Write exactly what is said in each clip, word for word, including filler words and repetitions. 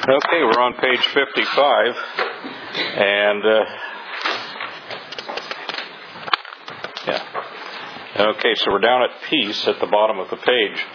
Okay, we're on page fifty-five, and uh, yeah. Okay, so we're down at peace at the bottom of the page.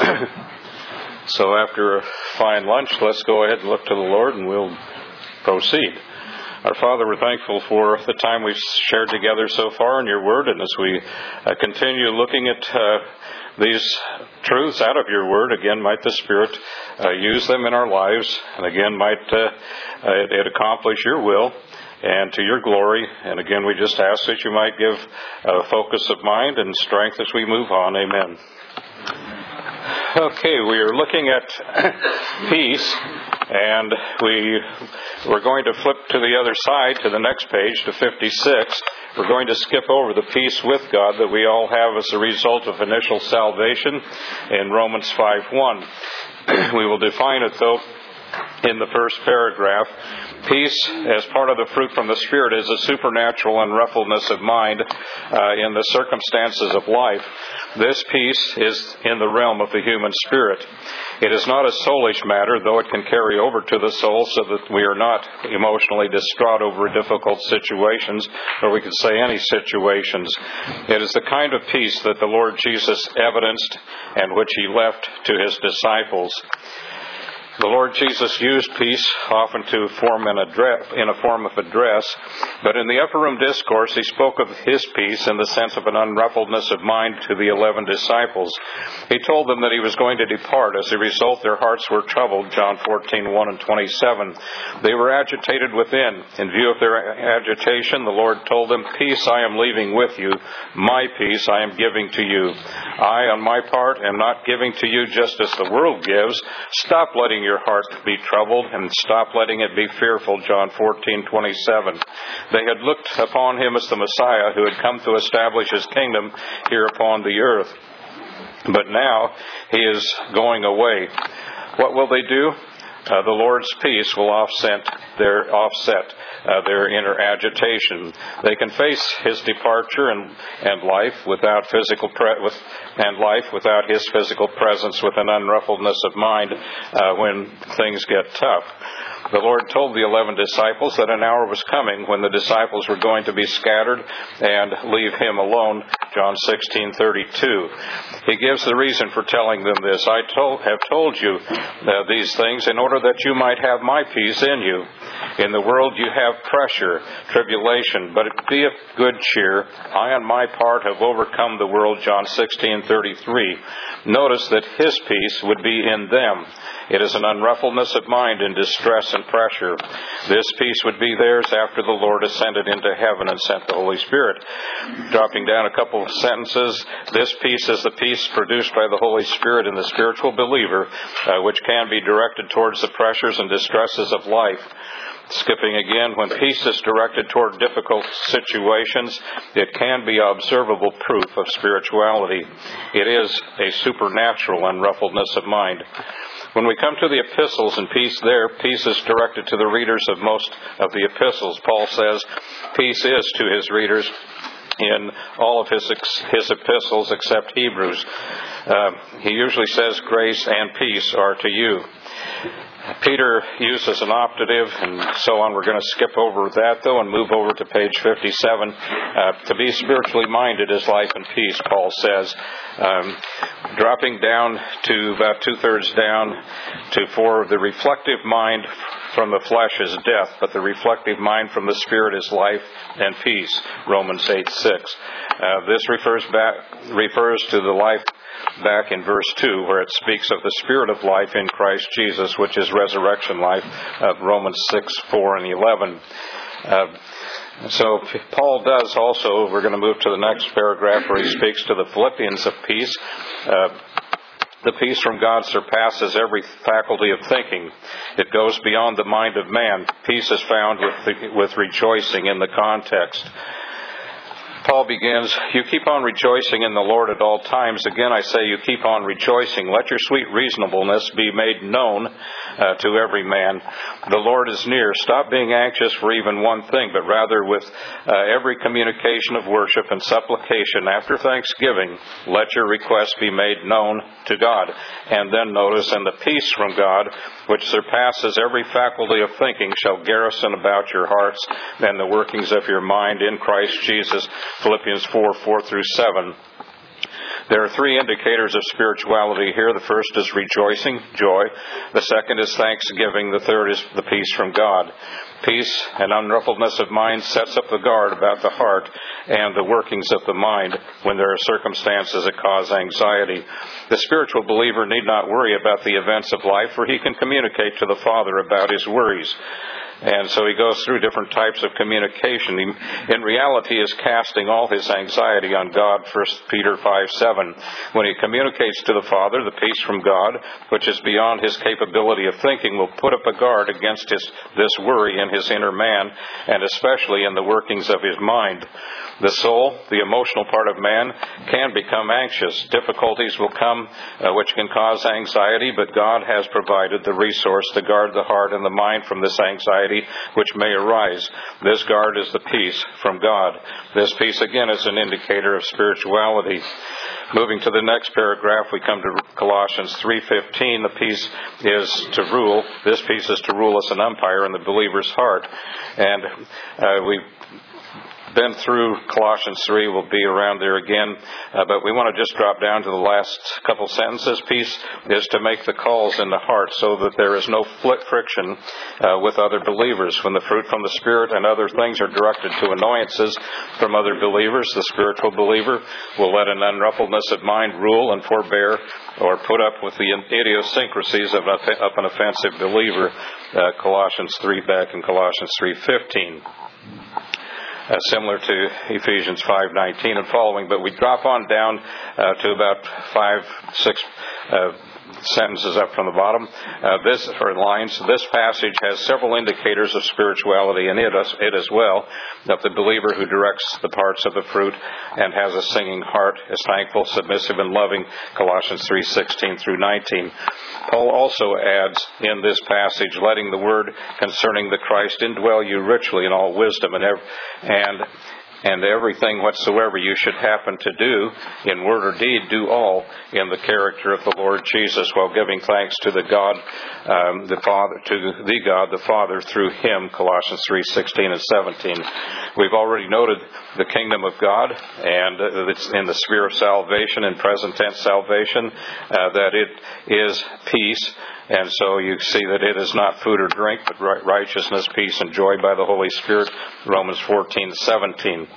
So after a fine lunch, let's go ahead and look to the Lord, and we'll proceed. Our Father, we're thankful for the time we've shared together so far in your Word, and as we uh, continue looking at uh, these truths out of your Word, again, might the Spirit uh, use them in our lives, and again, might uh, uh, it, it accomplish your will and to your glory. And again, we just ask that you might give a focus of mind and strength as we move on. Amen. Okay, we are looking at peace, and we, we're going to flip to the other side, to the next page, to fifty-six. We're going to skip over the peace with God that we all have as a result of initial salvation in Romans five one. We will define it, though, in the first paragraph. Peace, as part of the fruit from the Spirit, is a supernatural unruffledness of mind uh, in the circumstances of life. This peace is in the realm of the human spirit. It is not a soulish matter, though it can carry over to the soul so that we are not emotionally distraught over difficult situations, or we could say any situations. It is the kind of peace that the Lord Jesus evidenced and which he left to his disciples. The Lord Jesus used peace often to form an address, in a form of address, but in the upper room discourse he spoke of his peace in the sense of an unruffledness of mind to the eleven disciples. He told them that he was going to depart. As a result, their hearts were troubled, John fourteen one and twenty-seven. They were agitated within. In view of their agitation, the Lord told them, "Peace I am leaving with you. My peace I am giving to you. I, on my part, am not giving to you just as the world gives. Stop letting your heart be troubled, and stop letting it be fearful," John fourteen twenty-seven. They had looked upon him as the Messiah who had come to establish his kingdom here upon the earth. But now he is going away. What will they do? Uh, the Lord's peace will offset their offset uh, their inner agitation. They can face his departure and, and life without physical pre- with and life without his physical presence, with an unruffledness of mind uh, when things get tough. The Lord told the eleven disciples that an hour was coming when the disciples were going to be scattered and leave him alone, John sixteen thirty-two. He gives the reason for telling them this. I told, have told you uh, these things in order that you might have my peace in you. In the world you have pressure, tribulation, but be of good cheer. I on my part have overcome the world, John sixteen thirty-three. Notice that his peace would be in them. It is an unruffledness of mind in distress and pressure. This peace would be theirs after the Lord ascended into heaven and sent the Holy Spirit. Dropping down a couple of sentences, this peace is the peace produced by the Holy Spirit in the spiritual believer, uh, which can be directed towards the pressures and distresses of life. Skipping again, when peace is directed toward difficult situations, it can be observable proof of spirituality. It is a supernatural unruffledness of mind. When we come to the epistles and peace there, peace is directed to the readers of most of the epistles. Paul says peace is to his readers in all of his his epistles except Hebrews. Uh, he usually says grace and peace are to you. Peter uses an optative and so on. We're going to skip over that, though, and move over to page fifty-seven. Uh, to be spiritually minded is life and peace, Paul says. Um, dropping down to about two-thirds down to four, the reflective mind from the flesh is death, but the reflective mind from the Spirit is life and peace, Romans eight six. Uh, this refers back refers to the life back in verse two, where it speaks of the Spirit of life in Christ Jesus, which is resurrection life, of Romans six four and eleven. Uh, so Paul does also, we're going to move to the next paragraph where he speaks to the Philippians of peace. Uh, The peace from God surpasses every faculty of thinking. It goes beyond the mind of man. Peace is found with, the, with rejoicing in the context. Paul begins, "You keep on rejoicing in the Lord at all times. Again, I say you keep on rejoicing. Let your sweet reasonableness be made known uh, to every man. The Lord is near. Stop being anxious for even one thing, but rather with uh, every communication of worship and supplication after thanksgiving, let your requests be made known to God. And then notice, and the peace from God, which surpasses every faculty of thinking, shall garrison about your hearts and the workings of your mind in Christ Jesus. Philippians four, four through seven. There are three indicators of spirituality here. The first is rejoicing, joy. The second is thanksgiving. The third is the peace from God. Peace and unruffledness of mind sets up the guard about the heart and the workings of the mind when there are circumstances that cause anxiety. The spiritual believer need not worry about the events of life, for he can communicate to the Father about his worries. And so he goes through different types of communication. He, in reality, is casting all his anxiety on God, First Peter five seven. When he communicates to the Father, the peace from God, which is beyond his capability of thinking, will put up a guard against his, this worry in his inner man, and especially in the workings of his mind. The soul, the emotional part of man, can become anxious. Difficulties will come uh, which can cause anxiety, but God has provided the resource to guard the heart and the mind from this anxiety which may arise. This guard is the peace from God. This peace, again, is an indicator of spirituality. Moving to the next paragraph, we come to Colossians three fifteen. The peace is to rule. This peace is to rule as an umpire in the believer's heart. And uh, we been through Colossians three. We'll be around there again. Uh, but we want to just drop down to the last couple sentences. Peace is to make the calls in the heart so that there is no friction uh, with other believers. When the fruit from the Spirit and other things are directed to annoyances from other believers, the spiritual believer will let an unruffledness of mind rule and forbear or put up with the idiosyncrasies of an offensive believer. Uh, Colossians three, back in Colossians three fifteen. Uh, similar to Ephesians five nineteen and following, but we drop on down uh, to about five, six uh, sentences up from the bottom. Uh, this, or lines, this passage has several indicators of spirituality in it as, it as well, that the believer who directs the parts of the fruit and has a singing heart is thankful, submissive, and loving, Colossians three sixteen through nineteen. Paul also adds in this passage, letting the word concerning the Christ indwell you richly in all wisdom and ev- and and everything whatsoever you should happen to do, in word or deed, do all in the character of the Lord Jesus, while giving thanks to the God, um, the Father, to the God, the Father, through Him, Colossians three sixteen and seventeen. We've already noted the kingdom of God, and it's in the sphere of salvation, in present tense salvation, uh, that it is peace. And so you see that it is not food or drink, but righteousness, peace, and joy by the Holy Spirit, Romans fourteen seventeen.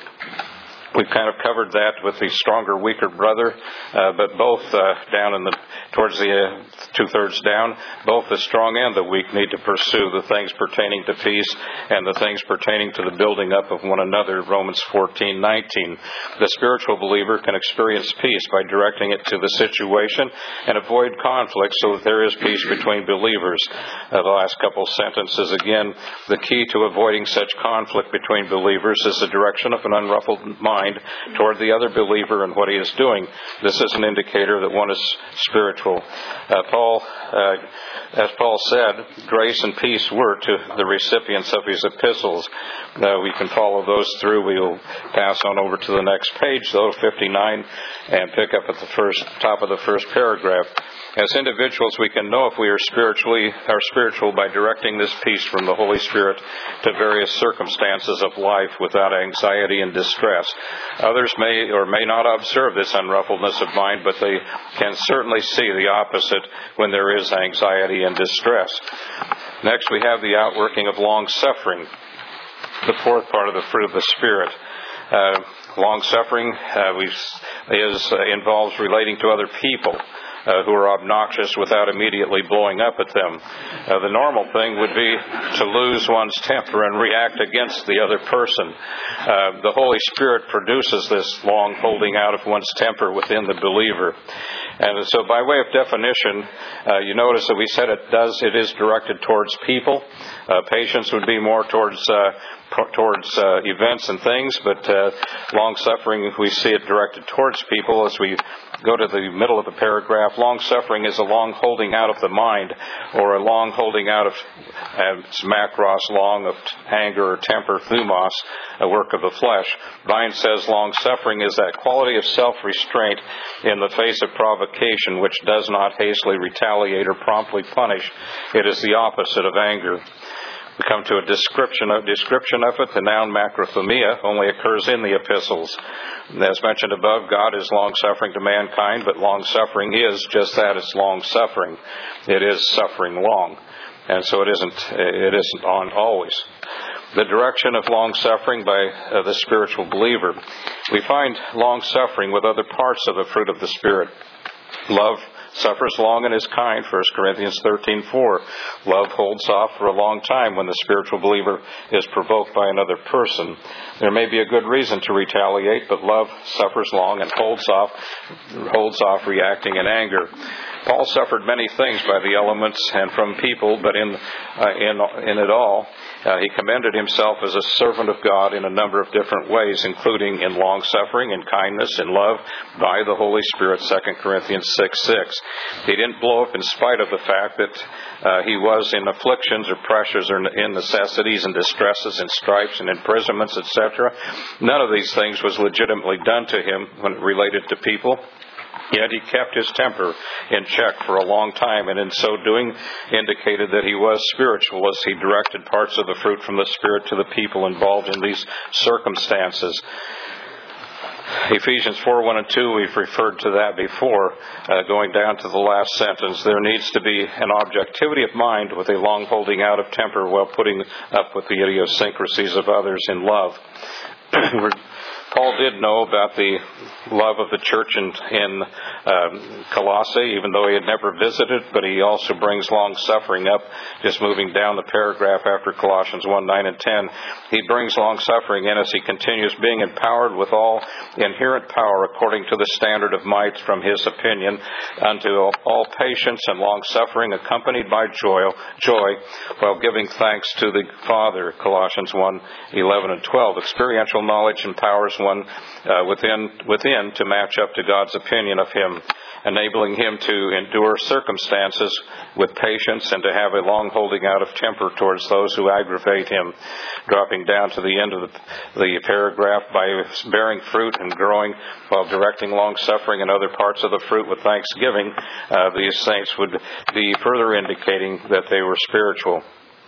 We've kind of covered that with the stronger, weaker brother, uh, but both uh, down in the towards the uh, two-thirds down, both the strong and the weak need to pursue the things pertaining to peace and the things pertaining to the building up of one another, Romans fourteen nineteen. The spiritual believer can experience peace by directing it to the situation and avoid conflict so that there is peace between believers. Uh, the last couple sentences again, the key to avoiding such conflict between believers is the direction of an unruffled mind toward the other believer and what he is doing. This is an indicator that one is spiritual. Uh, Paul, uh, as Paul said, grace and peace were to the recipients of his epistles. Uh, we can follow those through. We will pass on over to the next page, though, fifty-nine, and pick up at the first top of the first paragraph. As individuals, we can know if we are spiritually are spiritual by directing this peace from the Holy Spirit to various circumstances of life without anxiety and distress. Others may or may not observe this unruffledness of mind, but they can certainly see the opposite when there is anxiety and distress. Next, we have the outworking of long-suffering, the fourth part of the fruit of the Spirit. Uh, long-suffering uh, is, uh, involves relating to other people Uh, who are obnoxious without immediately blowing up at them. Uh, the normal thing would be to lose one's temper and react against the other person. Uh, the Holy Spirit produces this long holding out of one's temper within the believer. And so by way of definition, uh, you notice that we said it does, it is directed towards people. Uh, patience would be more towards uh, towards uh, events and things, but uh, long-suffering, we see it directed towards people. As we go to the middle of the paragraph, long-suffering is a long holding out of the mind, or a long holding out of, uh, it's macros, long of anger or temper, thumos, a work of the flesh. Vine says long-suffering is that quality of self-restraint in the face of provocation which does not hastily retaliate or promptly punish. It is the opposite of anger. We come to a description of, description of it. The noun macrothumia only occurs in the epistles. As mentioned above, God is long-suffering to mankind, but long-suffering is just that, it's long-suffering. It is suffering long. And so it isn't, it isn't on always. The direction of long-suffering by uh, the spiritual believer. We find long-suffering with other parts of the fruit of the Spirit. Love suffers long and is kind, First Corinthians thirteen four. Love holds off for a long time when the spiritual believer is provoked by another person. There may be a good reason to retaliate, but love suffers long and holds off, holds off reacting in anger. Paul suffered many things by the elements and from people, but in uh, in in it all, uh, he commended himself as a servant of God in a number of different ways, including in long-suffering, in kindness, in love, by the Holy Spirit, Second Corinthians six six. He didn't blow up in spite of the fact that uh, he was in afflictions or pressures or in necessities and distresses and stripes and imprisonments, et cetera. None of these things was legitimately done to him when it related to people. Yet he kept his temper in check for a long time, and in so doing indicated that he was spiritual as he directed parts of the fruit from the Spirit to the people involved in these circumstances. Ephesians four one and two, we've referred to that before. Uh, going down to the last sentence, there needs to be an objectivity of mind with a long holding out of temper while putting up with the idiosyncrasies of others in love. Paul did know about the love of the church in, in um, Colossae, even though he had never visited, but he also brings long-suffering up, just moving down the paragraph after Colossians one, nine and ten. He brings long-suffering in as he continues, being empowered with all inherent power according to the standard of might from his opinion, unto all patience and long-suffering, accompanied by joy, joy, while giving thanks to the Father, Colossians one, eleven and twelve. Experiential knowledge empowers one uh, within within to match up to God's opinion of him, enabling him to endure circumstances with patience and to have a long holding out of temper towards those who aggravate him. Dropping down to the end of the, the paragraph, by bearing fruit and growing while directing long suffering and other parts of the fruit with thanksgiving, uh, these saints would be further indicating that they were spiritual.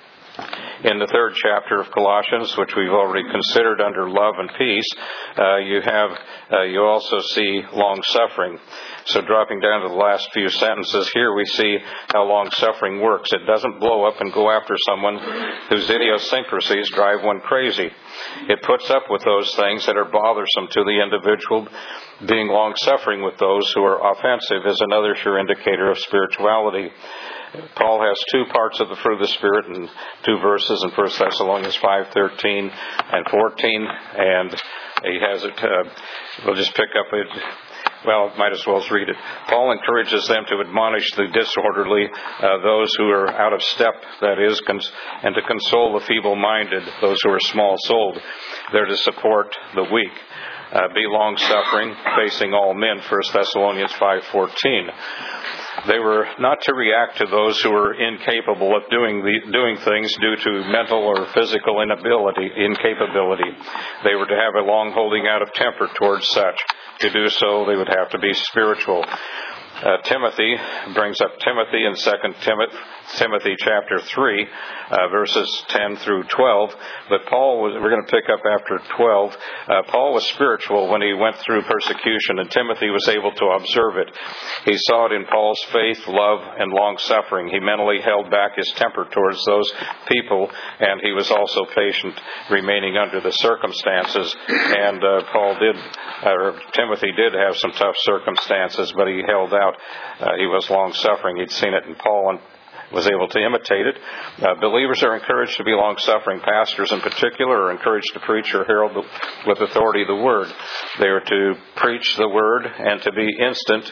In the third chapter of Colossians, which we've already considered under love and peace, uh, you have uh, you also see long-suffering. So dropping down to the last few sentences here, we see how long-suffering works. It doesn't blow up and go after someone whose idiosyncrasies drive one crazy. It puts up with those things that are bothersome to the individual. Being long-suffering with those who are offensive is another sure indicator of spirituality. Paul has two parts of the fruit of the Spirit in two verses in First Thessalonians five thirteen and fourteen, and he has it. Uh, we'll just pick up it. Well, might as well read it. Paul encourages them to admonish the disorderly, uh, those who are out of step, that is, cons- and to console the feeble-minded, those who are small-souled. They're to support the weak. Uh, be long-suffering, facing all men, First Thessalonians five fourteen. They were not to react to those who were incapable of doing the, doing things due to mental or physical inability, incapability. They were to have a long holding out of temper towards such. To do so, they would have to be spiritual. Uh, Timothy brings up Timothy in Second Timothy, Timothy chapter three, uh, verses ten through twelve. But Paul was, we're going to pick up after twelve. Uh, Paul was spiritual when he went through persecution, and Timothy was able to observe it. He saw it in Paul's faith, love, and long-suffering. He mentally held back his temper towards those people, and he was also patient, remaining under the circumstances. And uh, Paul did, or Timothy did have some tough circumstances, but he held out. Uh, he was long-suffering. He'd seen it in Paul and was able to imitate it. Uh, believers are encouraged to be long-suffering. Pastors in particular are encouraged to preach or herald with authority the Word. They are to preach the Word and to be instant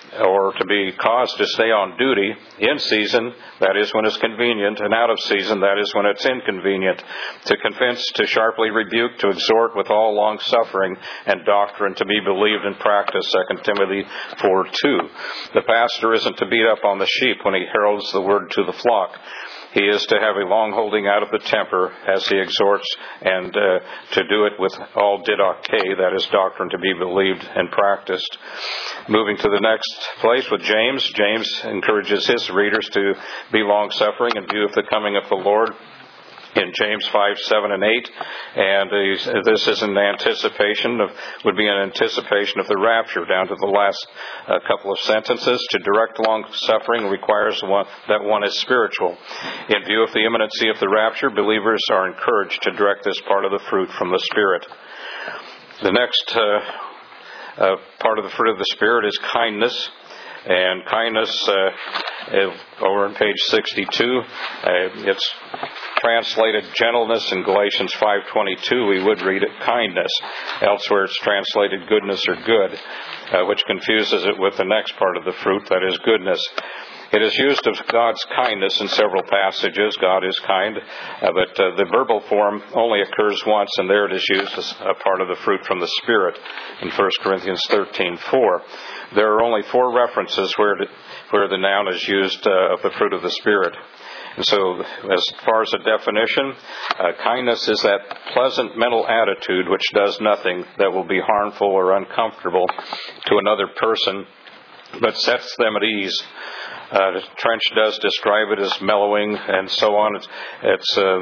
or to be caused to stay on duty in season, that is when it's convenient, and out of season, that is when it's inconvenient, to convince, to sharply rebuke, to exhort with all long-suffering and doctrine, to be believed and practiced, Second Timothy four two. The pastor isn't to beat up on the sheep when he heralds the word to the flock. He is to have a long holding out of the temper as he exhorts, and uh, to do it with all didache, that is doctrine to be believed and practiced. Moving to the next place with James, James encourages his readers to be long-suffering in view of the coming of the Lord in James five, seven, and eight. And uh, this is an anticipation of, would be an anticipation of the rapture, down to the last uh, couple of sentences. To direct long-suffering requires one, that one is spiritual. In view of the imminency of the rapture, believers are encouraged to direct this part of the fruit from the Spirit. The next uh, uh, part of the fruit of the Spirit is kindness. And kindness, uh, over on page sixty-two, uh, it's translated gentleness in Galatians five twenty-two. We would read it kindness. Elsewhere it's translated goodness or good, uh, which confuses it with the next part of the fruit, that is goodness. It is used of God's kindness in several passages. God is kind, uh, but uh, the verbal form only occurs once, and there it is used as a part of the fruit from the Spirit in First Corinthians thirteen four. There are only four references where, it, where the noun is used uh, of the fruit of the Spirit. And so, as far as a definition, uh, kindness is that pleasant mental attitude which does nothing that will be harmful or uncomfortable to another person, but sets them at ease. Uh, Trench does describe it as mellowing and so on. It's, it's uh,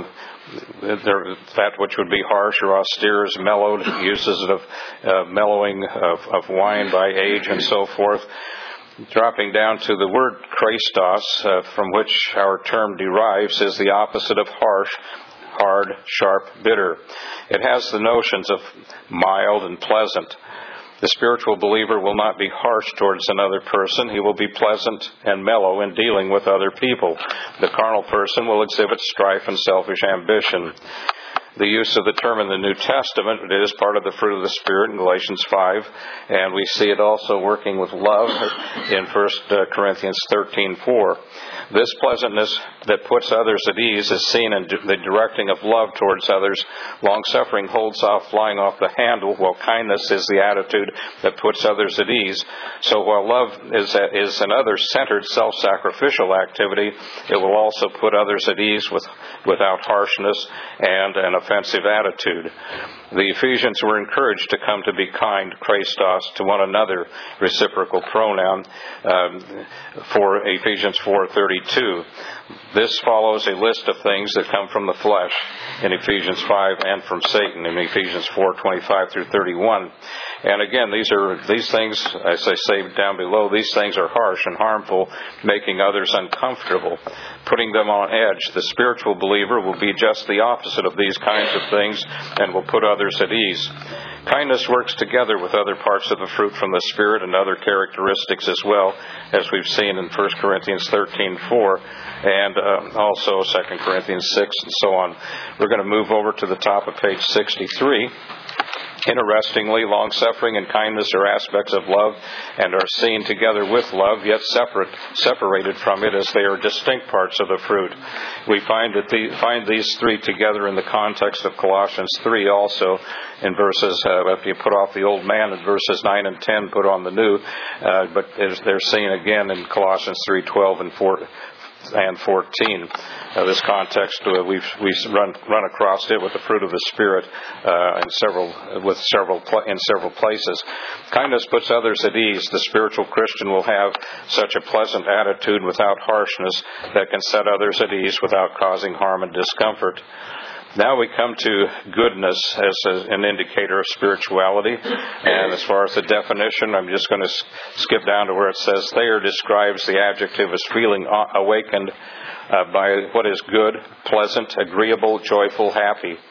there, that which would be harsh or austere is mellowed. It uses it of uh, mellowing of, of wine by age and so forth. Dropping down to the word Christos, uh, from which our term derives, is the opposite of harsh, hard, sharp, bitter. It has the notions of mild and pleasant. The spiritual believer will not be harsh towards another person. He will be pleasant and mellow in dealing with other people. The carnal person will exhibit strife and selfish ambition. The use of the term in the New Testament, it is part of the fruit of the Spirit in Galatians five, and we see it also working with love in First Corinthians thirteen four. This pleasantness that puts others at ease is seen in the directing of love towards others. Long-suffering holds off flying off the handle, while kindness is the attitude that puts others at ease. So while love is, a, is an other-centered, self-sacrificial activity, it will also put others at ease with, without harshness and an offensive attitude. The Ephesians were encouraged to come to be kind, Christos, to one another, reciprocal pronoun, um, for Ephesians four thirty-two. This follows a list of things that come from the flesh in Ephesians five and from Satan in Ephesians four twenty-five through thirty-one. And again, these are these things, as I say down below, these things are harsh and harmful, making others uncomfortable, putting them on edge. The spiritual believer will be just the opposite of these kinds of things and will put others at ease. Kindness works together with other parts of the fruit from the Spirit and other characteristics as well, as we've seen in First Corinthians thirteen four and uh, also Second Corinthians six and so on. We're going to move over to the top of page sixty-three. Interestingly, long-suffering and kindness are aspects of love and are seen together with love, yet separate, separated from it as they are distinct parts of the fruit. We find that the, find these three together in the context of Colossians three also, in verses, uh, if you put off the old man, in verses nine and ten, put on the new, uh, but they're seen again in Colossians three twelve and four and fourteen. Uh, this context, uh, we've we run run across it with the fruit of the Spirit uh, in several with several in several places. Kindness puts others at ease. The spiritual Christian will have such a pleasant attitude without harshness that can set others at ease without causing harm and discomfort. Now we come to goodness as a, an indicator of spirituality. And as far as the definition, I'm just going to skip down to where it says Thayer describes the adjective as feeling awakened uh, by what is good, pleasant, agreeable, joyful, happy.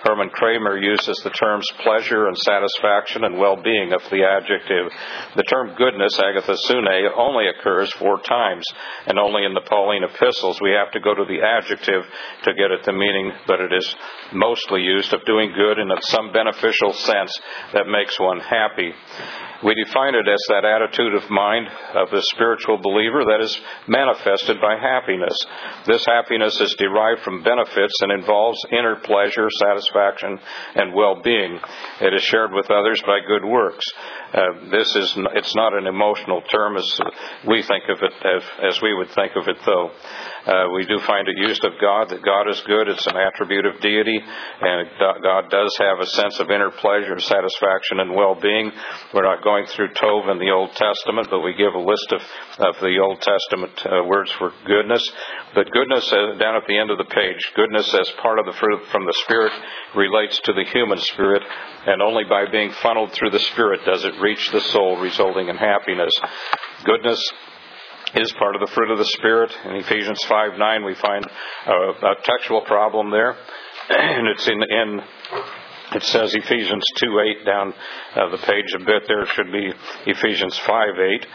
Herman Kramer uses the terms pleasure and satisfaction and well-being of the adjective. The term goodness, agathosune, only occurs four times, and only in the Pauline epistles we have to go to the adjective to get at the meaning, but it is mostly used of doing good in some beneficial sense that makes one happy. We define it as that attitude of mind of the spiritual believer that is manifested by happiness. This happiness is derived from benefits and involves inner pleasure, satisfaction, and well-being. It is shared with others by good works. Uh, this is it's not an emotional term as we think of it, as, as we would think of it, though. Uh, we do find it used of God, that God is good. It's an attribute of deity, and God does have a sense of inner pleasure, satisfaction, and well-being. We're not going through Tov in the Old Testament, but we give a list of, of the Old Testament uh, words for goodness. But goodness, uh, down at the end of the page, goodness as part of the fruit from the Spirit relates to the human spirit, and only by being funneled through the Spirit does it reach the soul, resulting in happiness. Goodness is part of the fruit of the Spirit. In Ephesians five nine, we find a, a textual problem there, and it's in, in it says Ephesians two eight down uh, the page a bit. There it should be Ephesians five eight.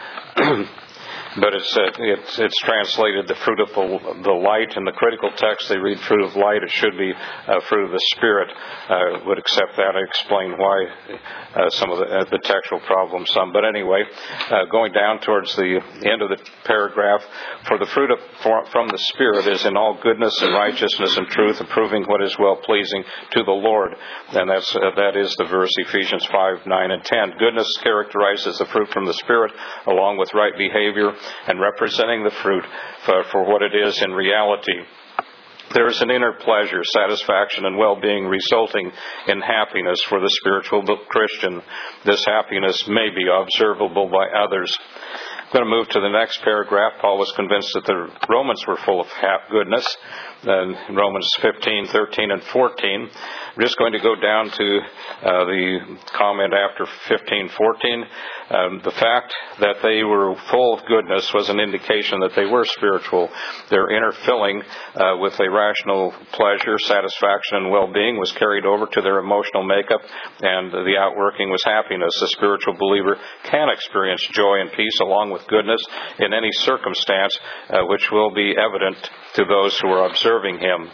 But it's, uh, it's it's translated the fruit of the, the light. In the critical text, they read fruit of light. It should be uh, fruit of the Spirit. Uh, would accept that. I explain why uh, some of the, uh, the textual problems. Some, but anyway, uh, going down towards the end of the paragraph, for the fruit of, for, from the Spirit is in all goodness and righteousness and truth, approving what is well pleasing to the Lord. And that's uh, that is the verse Ephesians five nine and ten. Goodness characterizes the fruit from the Spirit, along with right behavior, and representing the fruit for, for what it is in reality. There is an inner pleasure, satisfaction, and well-being resulting in happiness for the spiritual Christian. This happiness may be observable by others. I'm going to move to the next paragraph. Paul was convinced that the Romans were full of goodness. In Romans fifteen, thirteen, and fourteen. I'm just going to go down to uh, the comment after fifteen, fourteen. Um, the fact that they were full of goodness was an indication that they were spiritual. Their inner filling uh, with a rational pleasure, satisfaction, and well-being was carried over to their emotional makeup, and the outworking was happiness. The spiritual believer can experience joy and peace along with goodness in any circumstance, uh, which will be evident to those who are observing him.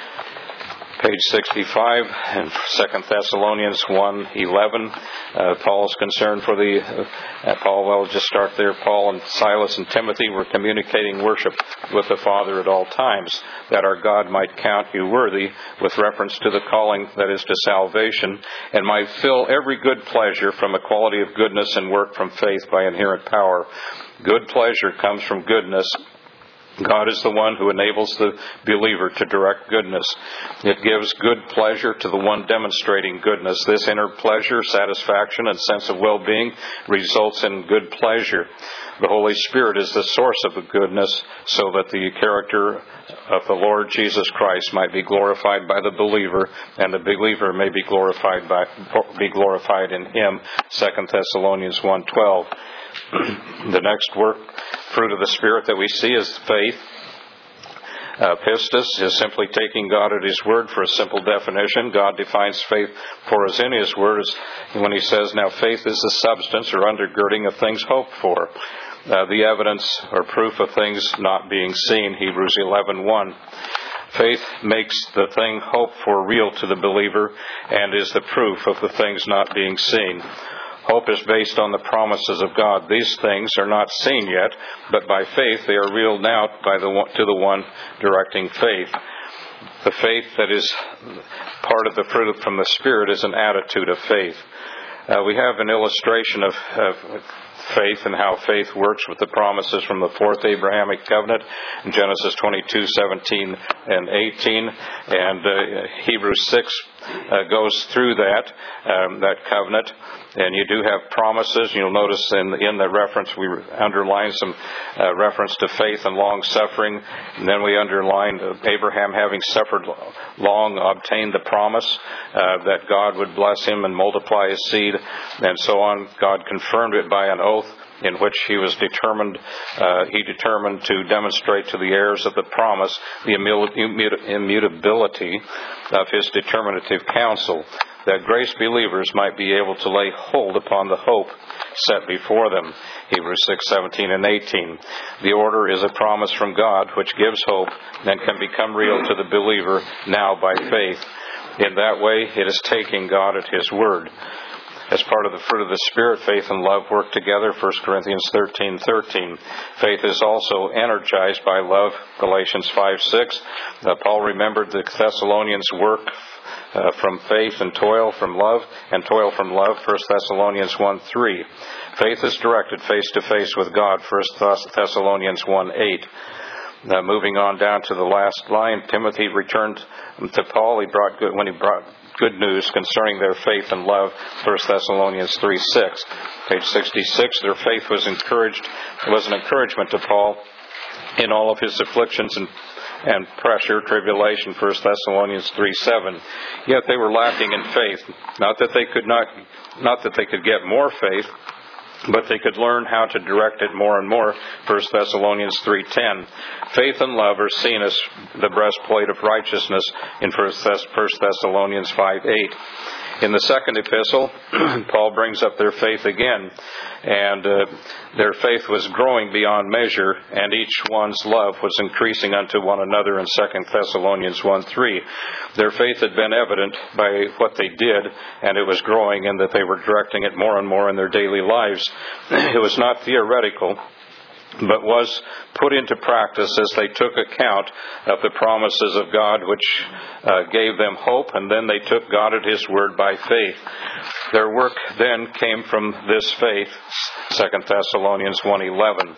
Page sixty-five, and Second Thessalonians one eleven. Uh, Paul's concern for the uh, Paul. Well, just start there. Paul and Silas and Timothy were communicating worship with the Father at all times, that our God might count you worthy, with reference to the calling that is to salvation, and might fill every good pleasure from a quality of goodness and work from faith by inherent power. Good pleasure comes from goodness. God is the one who enables the believer to direct goodness. It gives good pleasure to the one demonstrating goodness. This inner pleasure, satisfaction, and sense of well-being results in good pleasure. The Holy Spirit is the source of the goodness, so that the character of the Lord Jesus Christ might be glorified by the believer, and the believer may be glorified by be glorified in him. Second Thessalonians one twelve. The next work, fruit of the Spirit that we see is faith. Uh, pistis is simply taking God at His word for a simple definition. God defines faith for us in His words when He says, now faith is the substance or undergirding of things hoped for. Uh, the evidence or proof of things not being seen, Hebrews eleven one. Faith makes the thing hoped for real to the believer and is the proof of the things not being seen. Hope is based on the promises of God. These things are not seen yet, but by faith they are reeled out by the one, to the one directing faith. The faith that is part of the fruit from the Spirit is an attitude of faith. Uh, we have an illustration of, of faith and how faith works with the promises from the fourth Abrahamic covenant in Genesis twenty-two, seventeen, and eighteen. And uh, Hebrews six uh, goes through that, um, that covenant. And you do have promises. You'll notice in, in the reference, we underline some uh, reference to faith and long-suffering. And then we underlined uh, Abraham, having suffered long, obtained the promise uh, that God would bless him and multiply his seed, and so on. God confirmed it by an oath in which he was determined, uh, he determined to demonstrate to the heirs of the promise the immutability of his determinative counsel, that grace believers might be able to lay hold upon the hope set before them. Hebrews six seventeen and eighteen. The order is a promise from God which gives hope and can become real to the believer now by faith. In that way, it is taking God at His word. As part of the fruit of the Spirit, faith and love work together, First Corinthians thirteen thirteen. Faith is also energized by love, Galatians five six. Uh, Paul remembered the Thessalonians' work uh, from faith and toil from love, and toil from love, First Thessalonians one three. Faith is directed face to face with God, First Thessalonians one eight. Uh, moving on down to the last line, Timothy returned to Paul. He brought good, when he brought good news concerning their faith and love, First Thessalonians three six. Page sixty-six, their faith was encouraged, was an encouragement to Paul in all of his afflictions and, and pressure, tribulation, First Thessalonians three seven. Yet they were lacking in faith. Not that they could not, not that they could get more faith, but they could learn how to direct it more and more, First Thessalonians three ten. Faith and love are seen as the breastplate of righteousness in First Thessalonians five eight. In the second epistle, Paul brings up their faith again, and uh, their faith was growing beyond measure, and each one's love was increasing unto one another in Second Thessalonians one three. Their faith had been evident by what they did, and it was growing in that they were directing it more and more in their daily lives. It was not theoretical, but was put into practice as they took account of the promises of God, which uh, gave them hope, and then they took God at His word by faith. Their work then came from this faith, Second Thessalonians one eleven.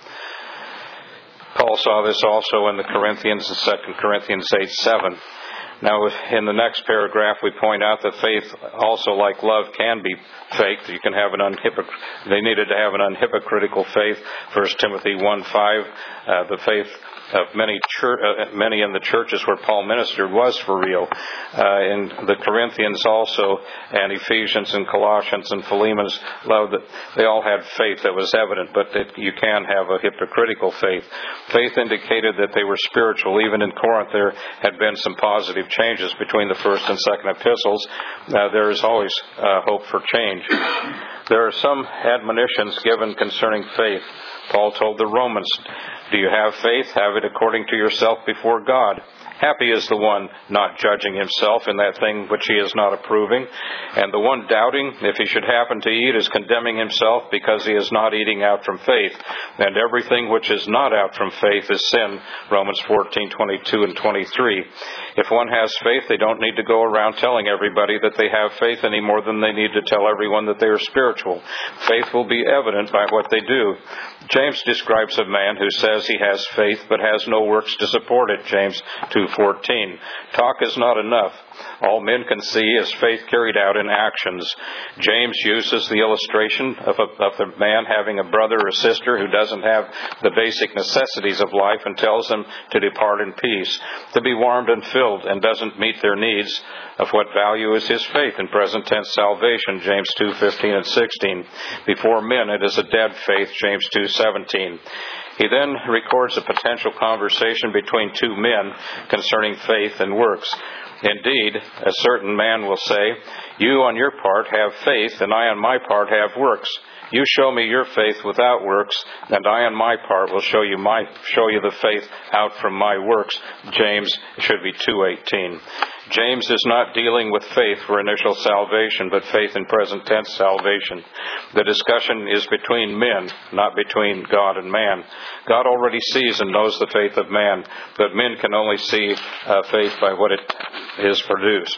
Paul saw this also in the Corinthians, in Second Corinthians eight seven. Now, in the next paragraph, we point out that faith, also like love, can be faked. You can have an unhypocr- They needed to have an unhypocritical faith. First Timothy one five, uh, the faith of many chur- uh, many in the churches where Paul ministered was for real. Uh, in the Corinthians also, and Ephesians and Colossians and Philemon's love, that they all had faith that was evident, but that you can have a hypocritical faith. Faith indicated that they were spiritual. Even in Corinth, there had been some positive changes between the first and second epistles. Uh, there is always uh, hope for change. There are some admonitions given concerning faith. Paul told the Romans, "Do you have faith? Have it according to yourself before God. Happy is the one not judging himself in that thing which he is not approving, and the one doubting, if he should happen to eat, is condemning himself because he is not eating out from faith. And everything which is not out from faith is sin." Romans fourteen twenty-two and twenty-three. If one has faith, they don't need to go around telling everybody that they have faith any more than they need to tell everyone that they are spiritual. Faith will be evident by what they do. James describes a man who says he has faith but has no works to support it, James two fourteen. Talk is not enough. All men can see is faith carried out in actions. James uses the illustration of, a, of the man having a brother or sister who doesn't have the basic necessities of life and tells them to depart in peace, to be warmed and filled, and doesn't meet their needs. Of what value is his faith in present tense salvation, James two fifteen and sixteen. Before men it is a dead faith, James two seventeen. He then records a potential conversation between two men concerning faith and works. Indeed, a certain man will say, "You on your part have faith, and I on my part have works. You show me your faith without works, and I on my part will show you my show you the faith out from my works." James, it should be two eighteen. James is not dealing with faith for initial salvation, but faith in present tense salvation. The discussion is between men, not between God and man. God already sees and knows the faith of man, but men can only see uh, faith by what it is produced.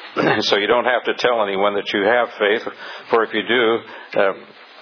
So you don't have to tell anyone that you have faith, for if you do, uh,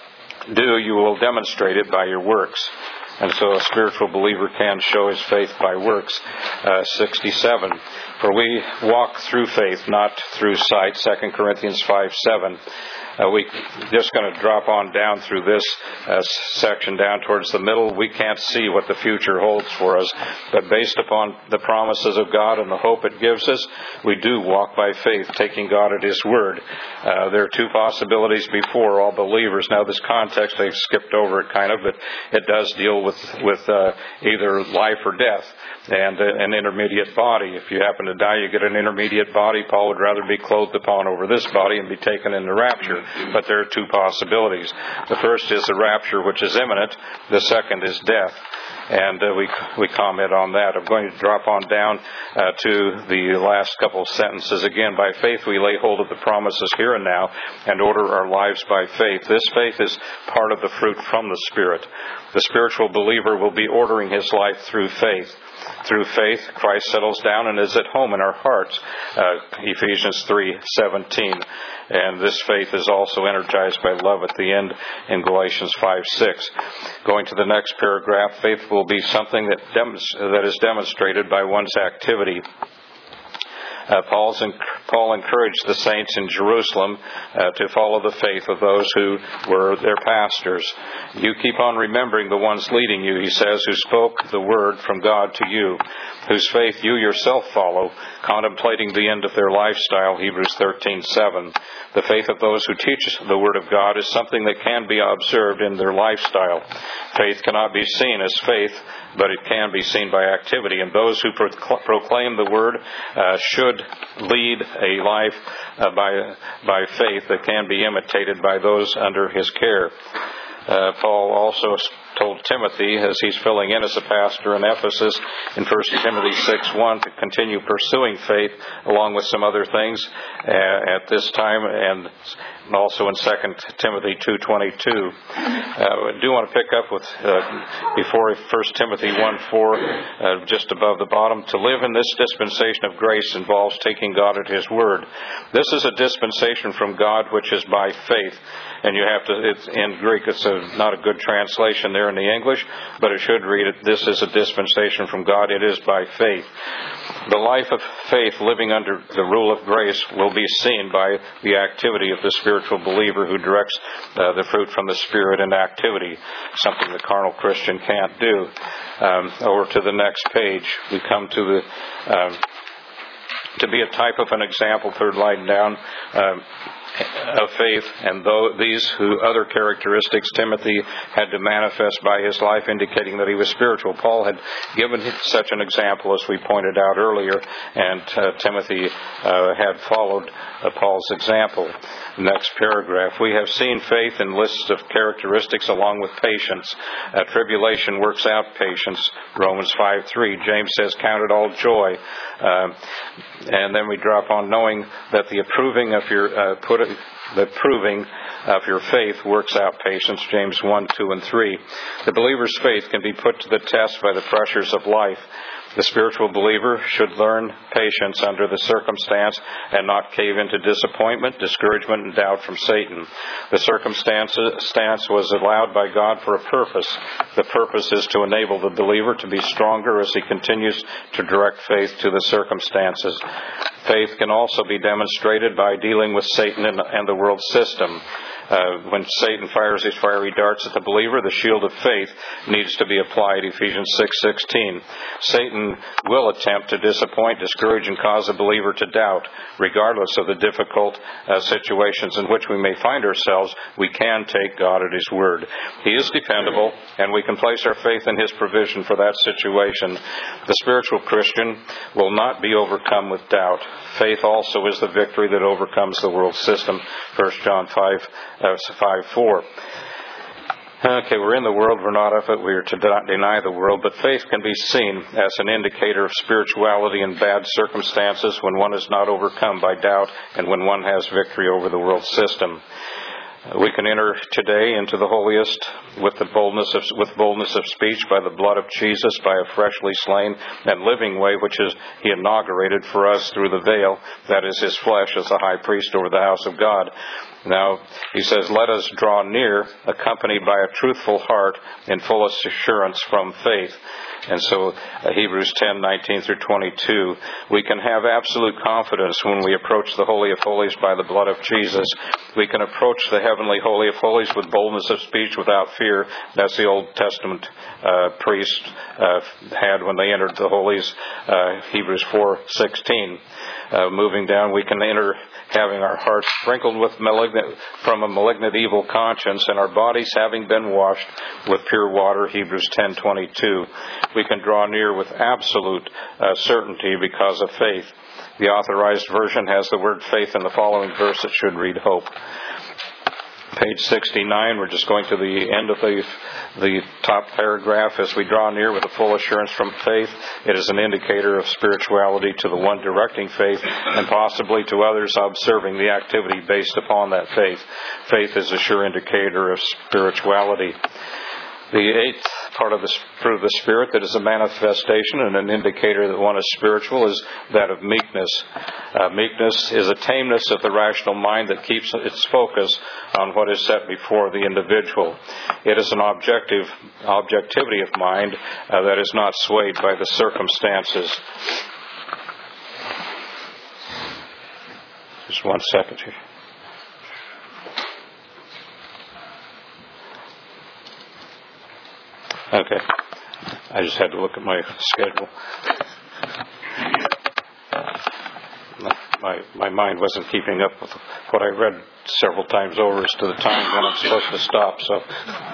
do you will demonstrate it by your works. And so a spiritual believer can show his faith by works. Uh, sixty-seven. For we walk through faith, not through sight, Second Corinthians five seven. Uh, we just going to drop on down through this uh, section down towards the middle. We can't see what the future holds for us, but based upon the promises of God and the hope it gives us, we do walk by faith, taking God at His word. Uh, there are two possibilities before all believers. Now, this context, I've skipped over it kind of, but it does deal with, with uh, either life or death and uh, an intermediate body. If you happen to die, you get an intermediate body. Paul would rather be clothed upon over this body and be taken in the rapture. But there are two possibilities. The first is the rapture, which is imminent. The second is death. And uh, we we comment on that. I'm going to drop on down uh, to the last couple of sentences. Again, by faith we lay hold of the promises here and now and order our lives by faith. This faith is part of the fruit from the Spirit. The spiritual believer will be ordering his life through faith. Through faith, Christ settles down and is at home in our hearts. Uh, Ephesians three seventeen. And this faith is also energized by love at the end in Galatians five six. Going to the next paragraph, faith will be something that, dem- that is demonstrated by one's activity. Uh, Paul's en- Paul encouraged the saints in Jerusalem uh, to follow the faith of those who were their pastors. You keep on remembering the ones leading you, he says, who spoke the word from God to you, whose faith you yourself follow, contemplating the end of their lifestyle, Hebrews thirteen seven. The faith of those who teach the Word of God is something that can be observed in their lifestyle. Faith cannot be seen as faith, but it can be seen by activity. And those who proclaim the Word uh, should lead a life uh, by, by faith that can be imitated by those under his care. Uh, Paul also told Timothy, as he's filling in as a pastor in Ephesus, in First Timothy six one, to continue pursuing faith along with some other things uh, at this time, and also in Second Timothy two twenty-two. Uh, I do want to pick up with, uh, before First Timothy one four, uh, just above the bottom, to live in this dispensation of grace involves taking God at His word. This is a dispensation from God which is by faith. And you have to, it's, in Greek, it's a, not a good translation there in the English, but it should read it, this is a dispensation from God, it is by faith. The life of faith living under the rule of grace will be seen by the activity of the spiritual believer who directs uh, the fruit from the Spirit in activity, something the carnal Christian can't do. Um, over to the next page, we come to the, um, to be a type of an example, third line down, um, of faith, and though these who other characteristics Timothy had to manifest by his life, indicating that he was spiritual. Paul had given such an example, as we pointed out earlier, and uh, Timothy uh, had followed uh, Paul's example. Next paragraph. We have seen faith in lists of characteristics along with patience. Uh, tribulation works out patience. Romans five three. James says, count it all joy. Uh, and then we drop on knowing that the approving of your uh, put it, the proving of your faith works out patience. James one two and three. The believer's faith can be put to the test by the pressures of life. The spiritual believer should learn patience under the circumstance and not cave into disappointment, discouragement, and doubt from Satan. The circumstance was allowed by God for a purpose. The purpose is to enable the believer to be stronger as he continues to direct faith to the circumstances. Faith can also be demonstrated by dealing with Satan and the world system. Uh, when Satan fires his fiery darts at the believer, the shield of faith needs to be applied, Ephesians six sixteen. Satan will attempt to disappoint, discourage, and cause a believer to doubt. Regardless of the difficult uh, situations in which we may find ourselves, we can take God at His word. He is dependable, and we can place our faith in His provision for that situation. The spiritual Christian will not be overcome with doubt. Faith also is the victory that overcomes the world system, First John five four. Okay, we're in the world, we're not of it, we are to deny the world, but faith can be seen as an indicator of spirituality in bad circumstances when one is not overcome by doubt and when one has victory over the world system. We can enter today into the holiest with the boldness of, with boldness of speech by the blood of Jesus, by a freshly slain and living way, which is He inaugurated for us through the veil, that is His flesh as the high priest over the house of God. Now, He says, let us draw near, accompanied by a truthful heart in full assurance from faith. And so, uh, Hebrews ten, nineteen through twenty-two, we can have absolute confidence when we approach the Holy of Holies by the blood of Jesus. We can approach the heavenly Holy of Holies with boldness of speech without fear. That's the Old Testament uh, priest uh, had when they entered the holies, uh, Hebrews four sixteen. Uh, moving down, we can enter having our hearts sprinkled with malignant, from a malignant evil conscience, and our bodies having been washed with pure water, Hebrews ten twenty-two. We can draw near with absolute uh, certainty because of faith. The Authorized Version has the word faith in the following verse. It should read hope. Page sixty-nine, we're just going to the end of the the top paragraph. As we draw near with a full assurance from faith, it is an indicator of spirituality to the one directing faith, and possibly to others observing the activity based upon that faith. Faith is a sure indicator of spirituality. The eighth part of the fruit of the Spirit that is a manifestation and an indicator that one is spiritual is that of meekness. Uh, meekness is a tameness of the rational mind that keeps its focus on what is set before the individual. It is an objective objectivity of mind uh, that is not swayed by the circumstances. Just one second here. Okay. I just had to look at my schedule. My my mind wasn't keeping up with what I read several times over as to the time when I'm supposed to stop. So,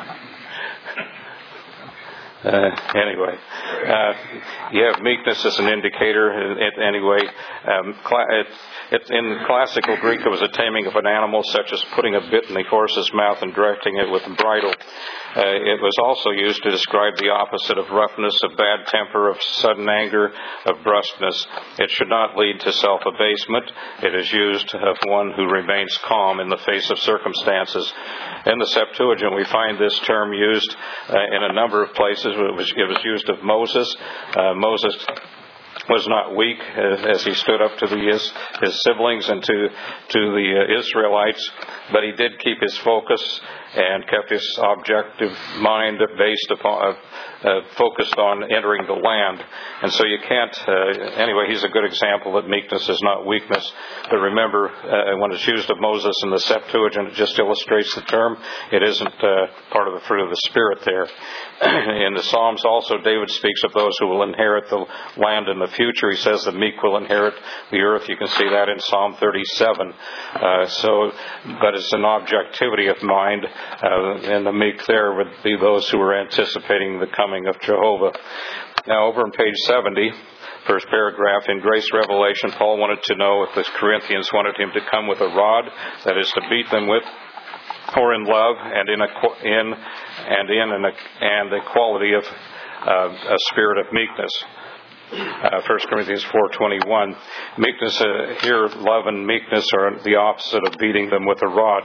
uh, anyway, uh, you have meekness as an indicator. Anyway, um, it, it, in classical Greek, it was a taming of an animal, such as putting a bit in the horse's mouth and directing it with a bridle. Uh, it was also used to describe the opposite of roughness, of bad temper, of sudden anger, of brusqueness. It should not lead to self-abasement. It is used of one who remains calm in the face of circumstances. In the Septuagint, we find this term used uh, in a number of places. It was, it was used of Moses. Uh, Moses was not weak as he stood up to the, his, his siblings and to, to the uh, Israelites, but he did keep his focus and kept his objective mind based upon, uh, uh, focused on entering the land. And so you can't, uh, anyway, he's a good example that meekness is not weakness. But remember, uh, when it's used of Moses in the Septuagint, it just illustrates the term. It isn't uh, part of the fruit of the Spirit there. In the Psalms also, David speaks of those who will inherit the land in the future. He says the meek will inherit the earth. You can see that in Psalm thirty-seven. Uh, so, but it's an objectivity of mind. Uh, and the meek there would be those who are anticipating the coming of Jehovah. Now, over on page seventy, first paragraph, in Grace Revelation, Paul wanted to know if the Corinthians wanted him to come with a rod, that is, to beat them with, or in love and in a, in and in an, and a quality of uh, a spirit of meekness. Uh, First Corinthians four twenty-one. Meekness uh, here, love and meekness are the opposite of beating them with a rod.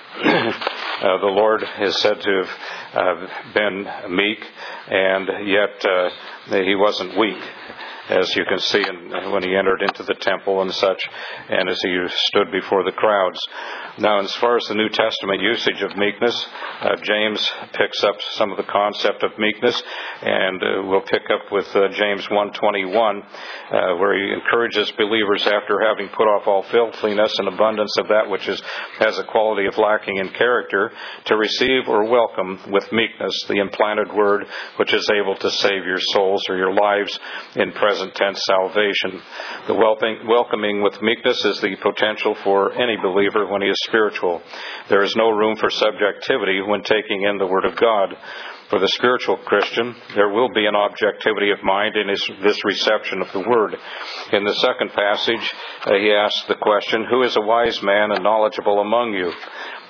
uh, the Lord is said to have uh, been meek, and yet uh, he wasn't weak, as you can see in, when he entered into the temple and such, and as he stood before the crowds. Now, as far as the New Testament usage of meekness, uh, James picks up some of the concept of meekness, and uh, we'll pick up with uh, James one twenty-one, uh, where he encourages believers, after having put off all filthiness and abundance of that which is has a quality of lacking in character, to receive or welcome with meekness the implanted word which is able to save your souls or your lives in present tense salvation. The welcoming with meekness is the potential for any believer when he is spiritual. There is no room for subjectivity when taking in the Word of God. For the spiritual Christian, there will be an objectivity of mind in his, this reception of the Word. In the second passage, uh, he asks the question, "Who is a wise man and knowledgeable among you?"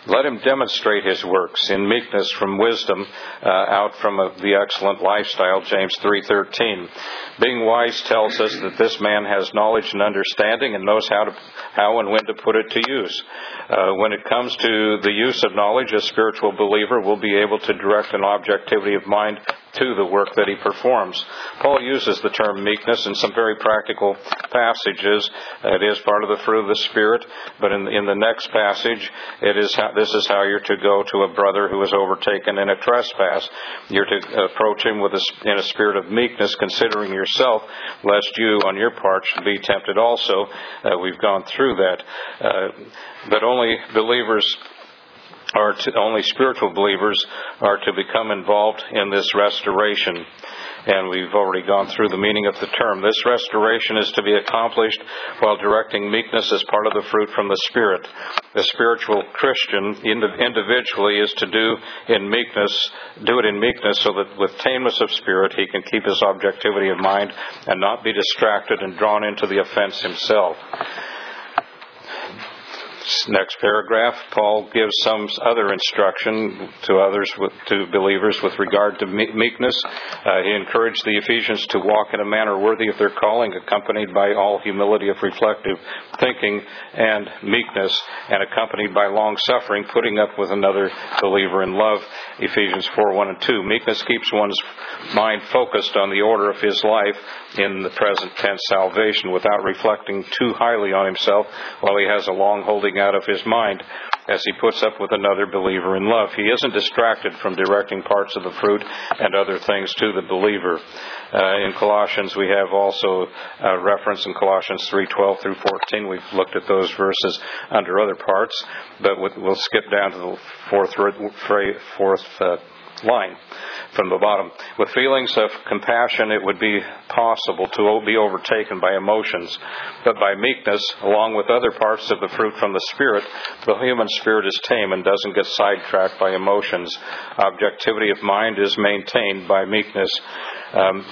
Let him demonstrate his works in meekness from wisdom, uh, out from a, the excellent lifestyle, James three thirteen. Being wise tells us that this man has knowledge and understanding and knows how to how and when to put it to use. Uh, when it comes to the use of knowledge, a spiritual believer will be able to direct an objectivity of mind to the work that he performs. Paul uses the term meekness in some very practical passages. It is part of the fruit of the Spirit, but in, in the next passage, it is how, this is how you're to go to a brother who is overtaken in a trespass. You're to approach him with a, in a spirit of meekness, considering yourself, lest you, on your part, should be tempted also. Uh, we've gone through that. Uh, but only believers are to, only spiritual believers are to become involved in this restoration. And we've already gone through the meaning of the term. This restoration is to be accomplished while directing meekness as part of the fruit from the Spirit. The spiritual Christian individually is to do in meekness, do it in meekness so that with tameness of spirit he can keep his objectivity of mind and not be distracted and drawn into the offense himself. Next paragraph, Paul gives some other instruction to others, with, to believers, with regard to meekness. Uh, he encouraged the Ephesians to walk in a manner worthy of their calling, accompanied by all humility of reflective thinking and meekness, and accompanied by long suffering, putting up with another believer in love. Ephesians four one and two. Meekness keeps one's mind focused on the order of his life in the present tense salvation, without reflecting too highly on himself while he has a long holding out of his mind as he puts up with another believer in love. He isn't distracted from directing parts of the fruit and other things to the believer. Uh, in Colossians, we have also a reference in Colossians three twelve through fourteen. We've looked at those verses under other parts, but we'll skip down to the fourth, fourth uh, line from the bottom. With feelings of compassion, it would be possible to be overtaken by emotions, but by meekness, along with other parts of the fruit from the Spirit, the human spirit is tame and doesn't get sidetracked by emotions. Objectivity of mind is maintained by meekness. Um,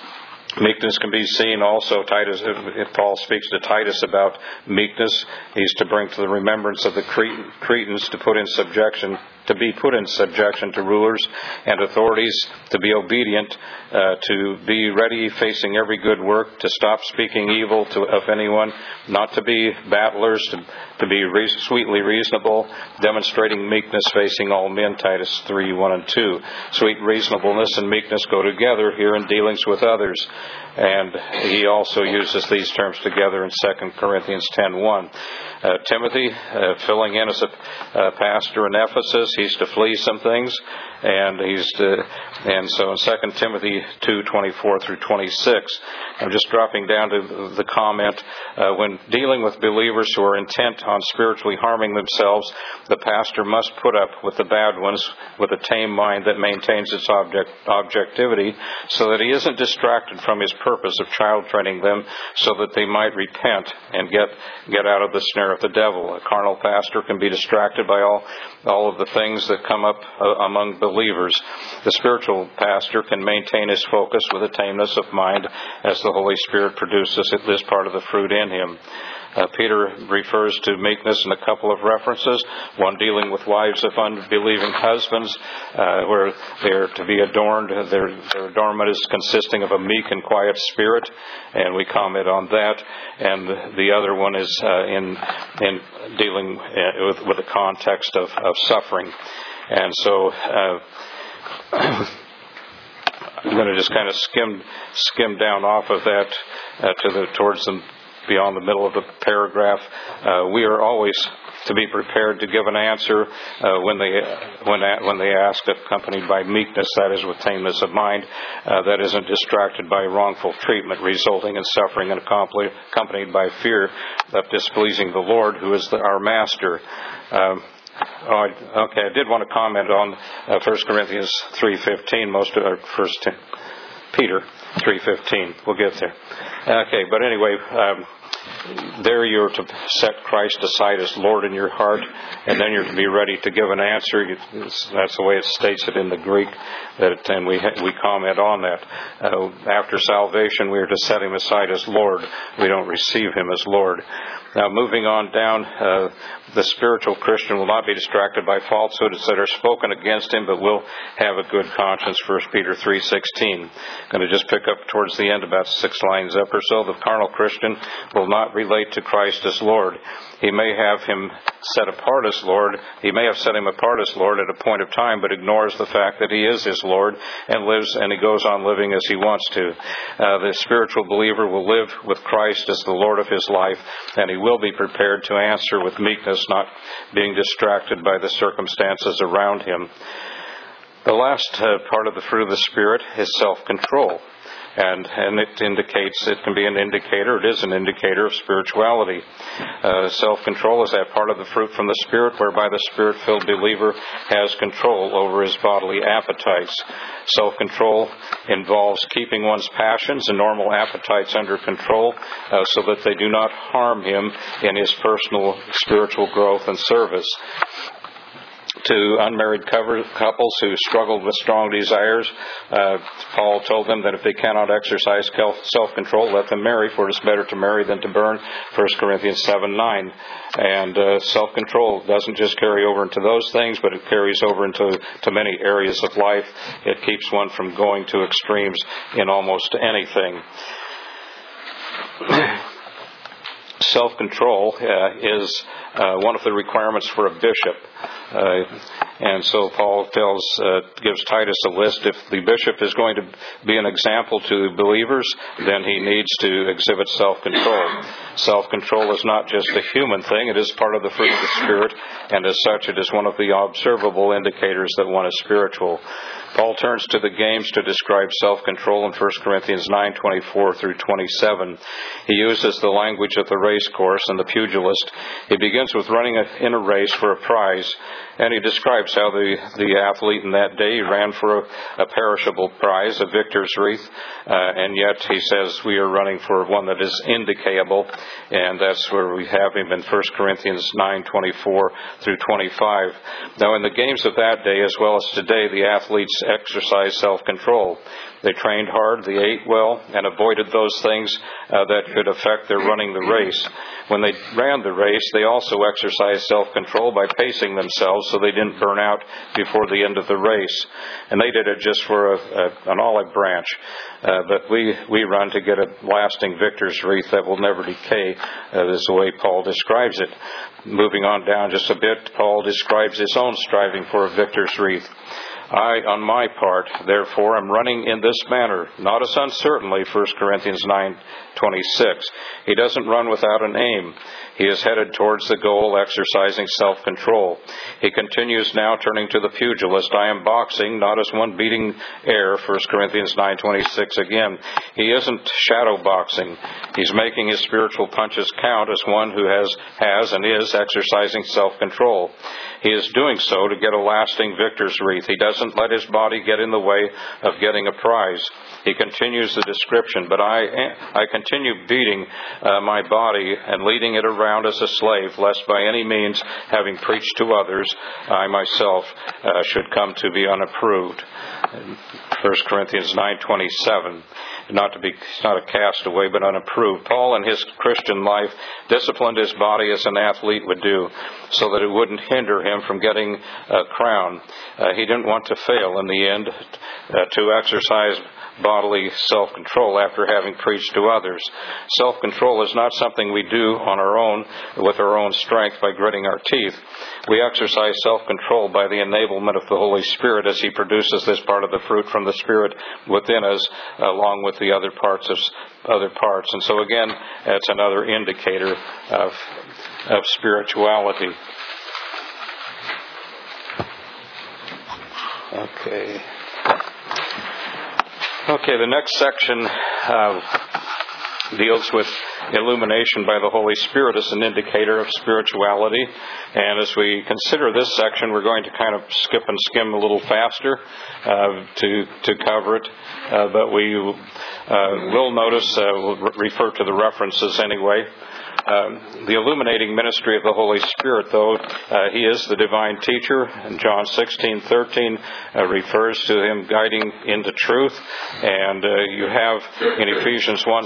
Meekness can be seen also, Titus, if Paul speaks to Titus about meekness, he's to bring to the remembrance of the Cretans to put in subjection, to be put in subjection to rulers and authorities, to be obedient, uh, to be ready facing every good work, to stop speaking evil to, of anyone, not to be battlers, to, to be re- sweetly reasonable, demonstrating meekness facing all men, Titus three one and two. Sweet reasonableness and meekness go together here in dealings with others. And he also uses these terms together in Second Corinthians ten one. Uh, Timothy, uh, filling in as a uh, pastor in Ephesus, he's to flee some things, and he's to, and so in Second Timothy two twenty-four through twenty-six. I'm just dropping down to the comment, uh, when dealing with believers who are intent on spiritually harming themselves, the pastor must put up with the bad ones with a tame mind that maintains its object, objectivity, so that he isn't distracted from his purpose of child training them, so that they might repent and get get out of the snare of the devil. A carnal pastor can be distracted by all all of the things that come up uh, among believers. The spiritual pastor can maintain his focus with a tameness of mind as the Holy Spirit produces this part of the fruit in him. Uh, Peter refers to meekness in a couple of references, one dealing with wives of unbelieving husbands, uh, where they are to be adorned. Their, their adornment is consisting of a meek and quiet spirit, and we comment on that. And the other one is uh, in in dealing uh, with, with the context of, of suffering. And so uh, I'm going to just kind of skim skim down off of that uh, to the towards the beyond the middle of the paragraph. Uh, we are always to be prepared to give an answer uh, when they when when they ask, accompanied by meekness, that is, with tameness of mind, uh, that isn't distracted by wrongful treatment, resulting in suffering, and accompanied by fear of displeasing the Lord, who is the, our Master. Um, Oh, I, okay, I did want to comment on uh, First Corinthians three fifteen, most of our First Peter three fifteen. We'll get there. Okay, but anyway, um, there you're to set Christ aside as Lord in your heart, and then you're to be ready to give an answer. It's, that's the way it states it in the Greek, that, and we we comment on that. Uh, after salvation, we are to set Him aside as Lord. We don't receive Him as Lord. Now, moving on down, uh, the spiritual Christian will not be distracted by falsehoods that are spoken against him, but will have a good conscience, First Peter three sixteen. I'm going to just pick up towards the end, about six lines up or so. The carnal Christian will not relate to Christ as Lord. He may have him set apart as Lord. He may have set him apart as Lord at a point of time, but ignores the fact that he is his Lord and lives, and he goes on living as he wants to. Uh, the spiritual believer will live with Christ as the Lord of his life, and he will be prepared to answer with meekness, not being distracted by the circumstances around him. The last uh, part of the fruit of the Spirit is self-control. And, and it indicates, it can be an indicator, it is an indicator of spirituality. Uh, self-control is that part of the fruit from the Spirit whereby the Spirit-filled believer has control over his bodily appetites. Self-control involves keeping one's passions and normal appetites under control uh, so that they do not harm him in his personal spiritual growth and service. To unmarried couples who struggled with strong desires, uh, Paul told them that if they cannot exercise self-control, let them marry, for it is better to marry than to burn, First Corinthians seven nine. And uh, self-control doesn't just carry over into those things, but it carries over into to many areas of life. It keeps one from going to extremes in almost anything. Self-control uh, is uh, one of the requirements for a bishop. Uh, and so Paul tells, uh, gives Titus a list. If the bishop is going to be an example to believers, then he needs to exhibit self-control. Self-control is not just a human thing. It is part of the fruit of the Spirit, and as such it is one of the observable indicators that one is spiritual. Paul turns to the games to describe self-control in First Corinthians nine twenty-four through twenty-seven. He uses the language of the race course and the pugilist. He begins with running a, in a race for a prize, and he describes how the, the athlete in that day ran for a, a perishable prize, a victor's wreath, uh, and yet he says we are running for one that is indecayable, and that's where we have him in First Corinthians nine twenty-four through twenty-five. Now, in the games of that day, as well as today, the athletes exercised self-control. They trained hard, they ate well, and avoided those things uh, that could affect their running the race. When they ran the race, they also exercised self-control by pacing themselves so they didn't burn out before the end of the race. And they did it just for a, a, an olive branch. Uh, but we, we run to get a lasting victor's wreath that will never decay, uh, is the way Paul describes it. Moving on down just a bit, Paul describes his own striving for a victor's wreath. I, on my part, therefore, am running in this manner, not as uncertainly, First Corinthians nine twenty-six. He doesn't run without an aim. He is headed towards the goal, exercising self-control. He continues now, turning to the pugilist. I am boxing, not as one beating air, First Corinthians nine twenty-six again. He isn't shadow boxing. He's making his spiritual punches count as one who has, has and is exercising self-control. He is doing so to get a lasting victor's wreath. He doesn't let his body get in the way of getting a prize. He continues the description, but I, I continue beating uh, my body and leading it around as a slave, lest by any means, having preached to others, I myself uh, should come to be unapproved. First Corinthians nine twenty-seven. Not to be, not a castaway, but unapproved. Paul, in his Christian life, disciplined his body as an athlete would do, so that it wouldn't hinder him from getting a crown. Uh, he didn't want to fail in the end uh, to exercise bodily self-control after having preached to others. Self-control is not something we do on our own with our own strength by gritting our teeth. We exercise self-control by the enablement of the Holy Spirit as He produces this part of the fruit from the Spirit within us, along with the other parts of other parts. And so again, that's another indicator of of spirituality. Okay. Okay, the next section uh, deals with illumination by the Holy Spirit as an indicator of spirituality. And as we consider this section, we're going to kind of skip and skim a little faster uh, to to cover it. Uh, but we uh, will notice, uh, we'll re- refer to the references anyway. Um, the illuminating ministry of the Holy Spirit, though, uh, He is the divine teacher. And John sixteen thirteen uh, refers to Him guiding into truth. And uh, you have in Ephesians one seventeen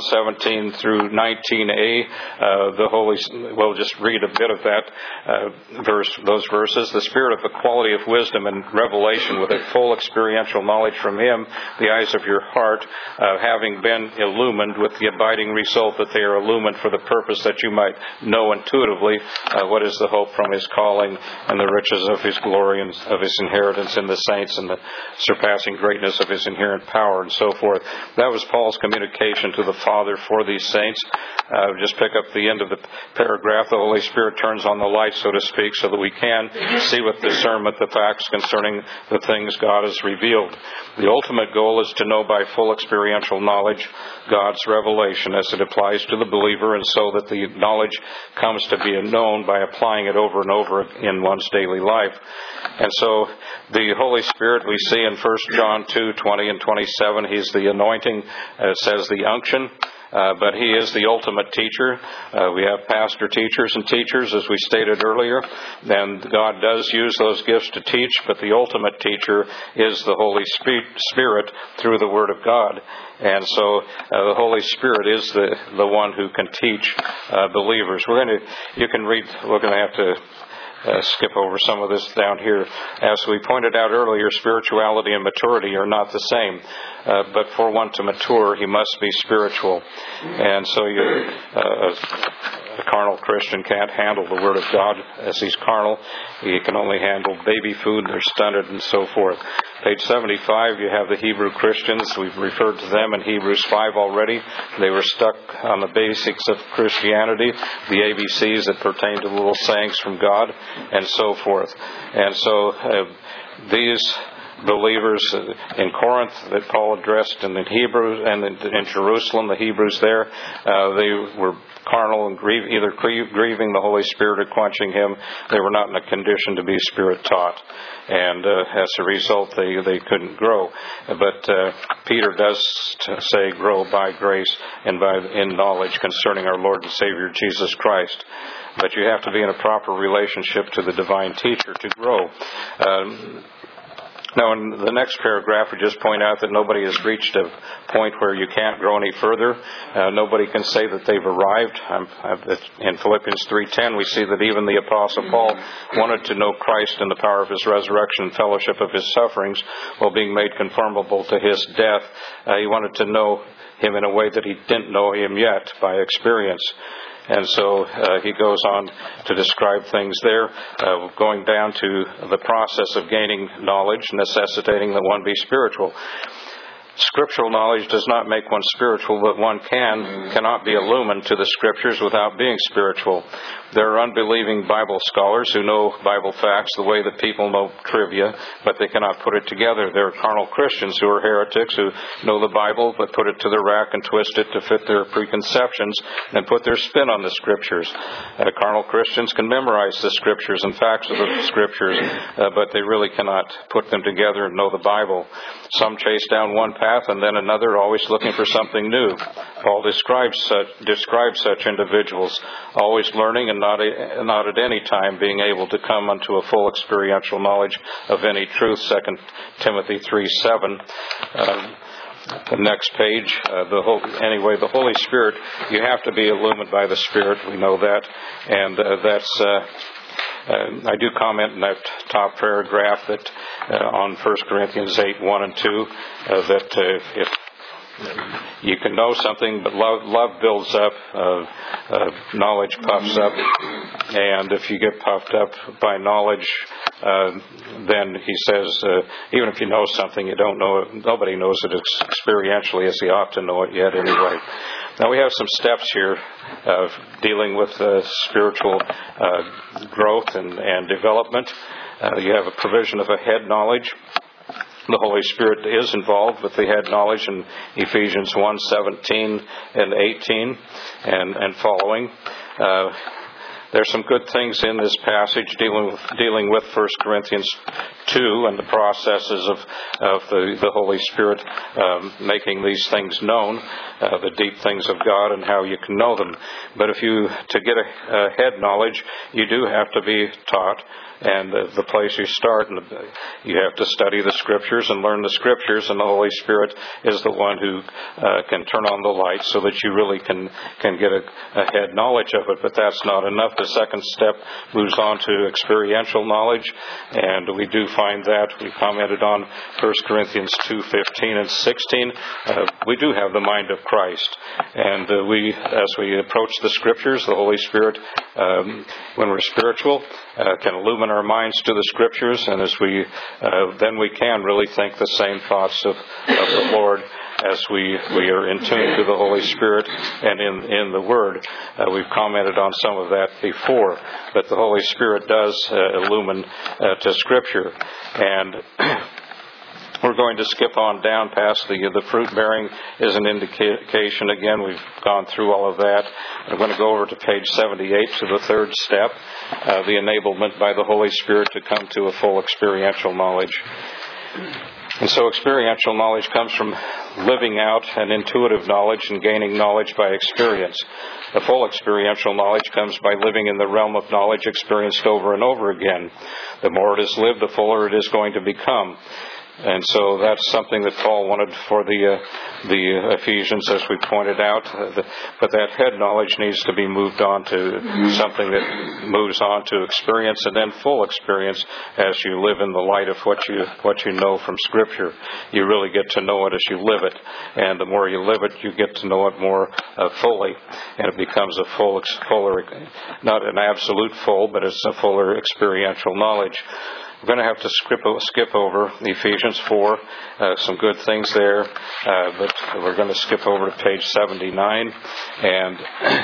seventeen through nineteen a, uh, the Holy, we'll just read a bit of that uh, verse, those verses. The Spirit of equality of wisdom and revelation with a full experiential knowledge from Him, the eyes of your heart, uh, having been illumined with the abiding result that they are illumined for the purpose that you might know intuitively uh, what is the hope from His calling and the riches of His glory and of His inheritance in the saints and the surpassing greatness of His inherent power and so forth. That was Paul's communication to the Father for these saints. Uh, just pick up the end of the paragraph. The Holy Spirit turns on the light, so to speak, so that we can see with discernment the facts concerning the things God has revealed. The ultimate goal is to know by full experiential knowledge God's revelation as it applies to the believer, and so that the knowledge comes to be known by applying it over and over in one's daily life. And so the Holy Spirit we see in First John two, twenty and twenty-seven, He's the anointing, uh, says the unction. Uh, but He is the ultimate teacher. Uh, we have pastor teachers and teachers, as we stated earlier, and God does use those gifts to teach, but the ultimate teacher is the Holy Spirit through the Word of God. And so uh, the Holy Spirit is the, the one who can teach uh, believers. We're going to, you can read, we're going to have to Uh, skip over some of this down here. As we pointed out earlier, spirituality and maturity are not the same. Uh, but for one to mature, he must be spiritual. And so you, uh, a carnal Christian can't handle the Word of God as he's carnal. He can only handle baby food. They're stunted and so forth. Page seventy-five, you have the Hebrew Christians. We've referred to them in Hebrews five already. They were stuck on the basics of Christianity, the A B Cs that pertain to little sayings from God, and so forth. And so uh, these believers in Corinth that Paul addressed, and in Hebrews and in Jerusalem, the Hebrews there, uh, they were carnal and grieve, either grieving the Holy Spirit or quenching Him. They were not in a condition to be Spirit taught, and uh, as a result, they they couldn't grow. But uh, Peter does say, "Grow by grace and by in knowledge concerning our Lord and Savior Jesus Christ." But you have to be in a proper relationship to the divine teacher to grow. Um, Now, in the next paragraph, we just point out that nobody has reached a point where you can't grow any further. Uh, nobody can say that they've arrived. Um, in Philippians three ten, we see that even the Apostle Paul wanted to know Christ and the power of His resurrection and fellowship of His sufferings while being made conformable to His death. Uh, he wanted to know Him in a way that he didn't know Him yet by experience. And so uh, he goes on to describe things there, uh, going down to the process of gaining knowledge, necessitating that one be spiritual. Scriptural knowledge does not make one spiritual, but one can, cannot be illumined to the Scriptures without being spiritual. There are unbelieving Bible scholars who know Bible facts the way that people know trivia, but they cannot put it together. There are carnal Christians who are heretics who know the Bible, but put it to the rack and twist it to fit their preconceptions and put their spin on the Scriptures. Uh, carnal Christians can memorize the Scriptures and facts of the Scriptures, uh, but they really cannot put them together and know the Bible. Some chase down one path and then another, always looking for something new. Paul describes such, describes such individuals, always learning and not, a, not at any time being able to come unto a full experiential knowledge of any truth, Second Timothy three seven. Um, the next page, uh, the whole, anyway, the Holy Spirit, you have to be illumined by the Spirit, we know that, and uh, that's... Uh, Uh, I do comment in that top paragraph that uh, on First Corinthians eight, one and two, uh, that uh, if you can know something, but love, love builds up, uh, uh, knowledge puffs up, and if you get puffed up by knowledge, uh, then he says, uh, even if you know something, you don't know it, nobody knows it experientially as he ought to know it yet anyway. Now we have some steps here of dealing with uh, spiritual uh, growth and, and development. Uh, you have a provision of a head knowledge. The Holy Spirit is involved with the head knowledge in Ephesians one, seventeen and eighteen and, and following. Uh, There's some good things in this passage dealing with, dealing with First Corinthians to and the processes of, of the, the Holy Spirit um, making these things known, uh, the deep things of God and how you can know them. But if you, to get a, a head knowledge, you do have to be taught. And the, the place you start, and you have to study the Scriptures and learn the Scriptures, and the Holy Spirit is the one who uh, can turn on the light so that you really can, can get a, a head knowledge of it. But that's not enough. The second step moves on to experiential knowledge, and we do find that. We commented on First Corinthians two fifteen and sixteen. Uh, we do have the mind of Christ. And uh, we, as we approach the Scriptures, the Holy Spirit, um, when we're spiritual, uh, can illumine our minds to the Scriptures, and as we uh, then we can really think the same thoughts of, of the Lord as we, we are in tune to the Holy Spirit and in, in the Word. Uh, we've commented on some of that before, but the Holy Spirit does uh, illumine uh, to Scripture. And we're going to skip on down past the the fruit bearing is an indication. Again, we've gone through all of that. I'm going to go over to page seventy-eight to the third step, uh, the enablement by the Holy Spirit to come to a full experiential knowledge. And so experiential knowledge comes from living out an intuitive knowledge and gaining knowledge by experience. A full experiential knowledge comes by living in the realm of knowledge experienced over and over again. The more it is lived, the fuller it is going to become. And so that's something that Paul wanted for the uh, the Ephesians, as we pointed out. Uh, the, but that head knowledge needs to be moved on to something that moves on to experience, and then full experience as you live in the light of what you what you know from Scripture. You really get to know it as you live it, and the more you live it, you get to know it more uh, fully, and it becomes a full, fuller, not an absolute full, but it's a fuller experiential knowledge. We're going to have to skip, skip over Ephesians four, uh, some good things there, uh, but we're going to skip over to page seventy-nine, and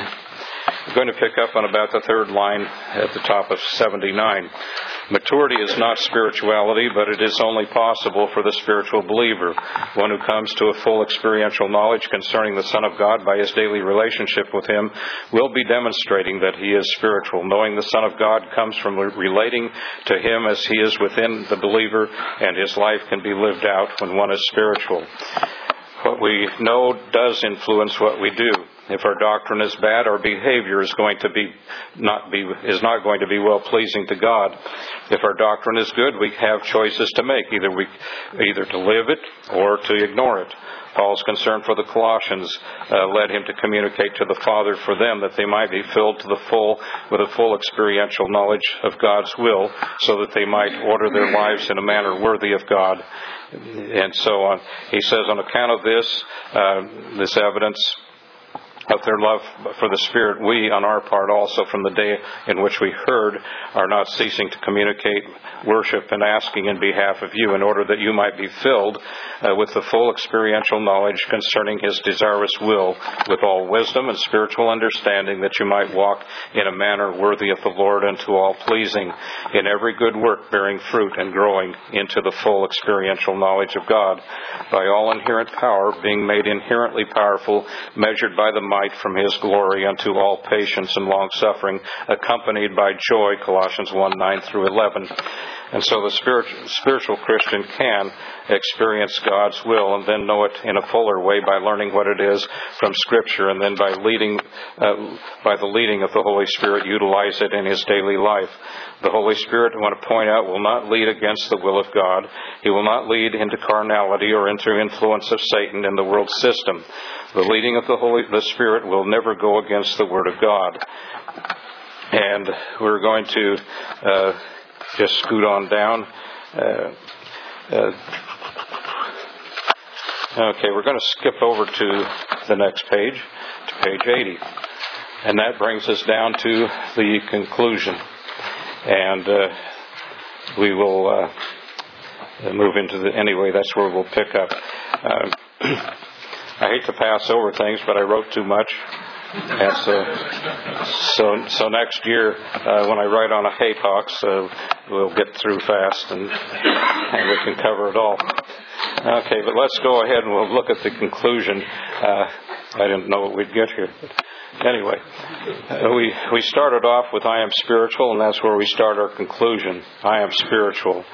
we're going to pick up on about the third line at the top of seventy-nine. Maturity is not spirituality, but it is only possible for the spiritual believer. One who comes to a full experiential knowledge concerning the Son of God by his daily relationship with Him will be demonstrating that he is spiritual. Knowing the Son of God comes from relating to Him as He is within the believer, and his life can be lived out when one is spiritual. What we know does influence what we do. If our doctrine is bad, our behavior is going to be not be is not going to be well pleasing to God. If our doctrine is good, we have choices to make, either we either to live it or to ignore it. Paul's concern for the Colossians uh, led him to communicate to the Father for them that they might be filled to the full with a full experiential knowledge of God's will, so that they might order their lives in a manner worthy of God. And so on. He says, on account of this, uh, this evidence of their love for the Spirit, we, on our part also, from the day in which we heard, are not ceasing to communicate worship and asking in behalf of you, in order that you might be filled uh, with the full experiential knowledge concerning His desirous will, with all wisdom and spiritual understanding, that you might walk in a manner worthy of the Lord, and to all pleasing, in every good work bearing fruit and growing into the full experiential knowledge of God, by all inherent power being made inherently powerful, measured by the might from His glory unto all patience and long-suffering, accompanied by joy, Colossians one, nine through eleven. And so the spiritual, spiritual Christian can experience God's will and then know it in a fuller way by learning what it is from Scripture, and then by leading, uh, by the leading of the Holy Spirit, utilize it in his daily life. The Holy Spirit, I want to point out, will not lead against the will of God. He will not lead into carnality or into influence of Satan in the world system. The leading of the Holy the Spirit will never go against the Word of God. And we're going to uh, just scoot on down. Uh, uh, okay, we're going to skip over to the next page, to page eighty. And that brings us down to the conclusion. And uh, we will uh, move into the... Anyway, that's where we'll pick up. Uh, I hate to pass over things, but I wrote too much. And so, so, so next year, uh, when I write on a haybox, uh, we'll get through fast and, and we can cover it all. Okay, but let's go ahead and we'll look at the conclusion. Uh, I didn't know what we'd get here. But anyway, uh, we, we started off with I am spiritual, and that's where we start our conclusion. I am spiritual.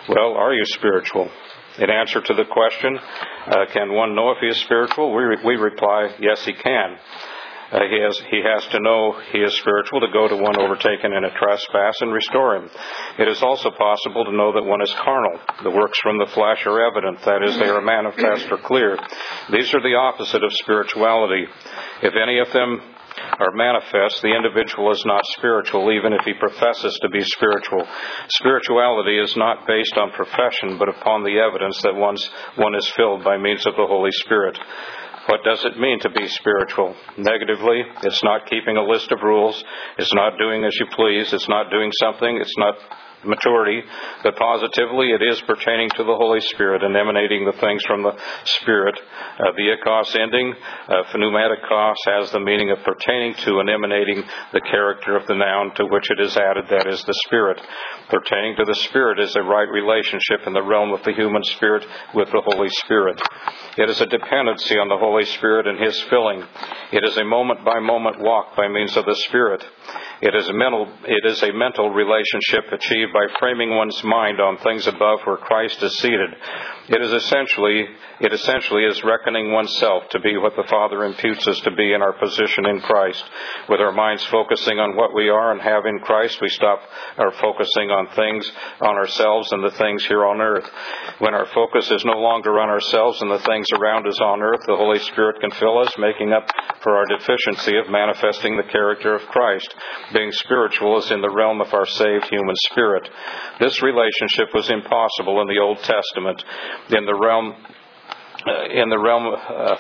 Well, are you spiritual? In answer to the question, uh, can one know if he is spiritual? We, re- we reply, yes, he can. Uh, he has he has to know he is spiritual to go to one overtaken in a trespass and restore him. It is also possible to know that one is carnal. The works from the flesh are evident, that is, they are manifest or clear. These are the opposite of spirituality. If any of them are manifest, the individual is not spiritual, even if he professes to be spiritual. Spirituality is not based on profession, but upon the evidence that one's, one is filled by means of the Holy Spirit. What does it mean to be spiritual? Negatively, it's not keeping a list of rules. It's not doing as you please. It's not doing something. It's not maturity. But positively, it is pertaining to the Holy Spirit and emanating the things from the Spirit. Uh, the ikos ending, uh, pneumatikos, has the meaning of pertaining to and emanating the character of the noun to which it is added, that is, the Spirit. Pertaining to the Spirit is a right relationship in the realm of the human spirit with the Holy Spirit. It is a dependency on the Holy Spirit and His filling. It is a moment-by-moment walk by means of the Spirit. It is a mental, it is a mental relationship achieved by framing one's mind on things above where Christ is seated. It is essentially, it essentially is reckoning oneself to be what the Father imputes us to be in our position in Christ. With our minds focusing on what we are and have in Christ, we stop our focusing on things, on ourselves and the things here on earth. When our focus is no longer on ourselves and the things around us on earth, the Holy Spirit can fill us, making up for our deficiency of manifesting the character of Christ. Being spiritual is in the realm of our saved human spirit. This relationship was impossible in the Old Testament. In the realm, uh, in the realm, uh,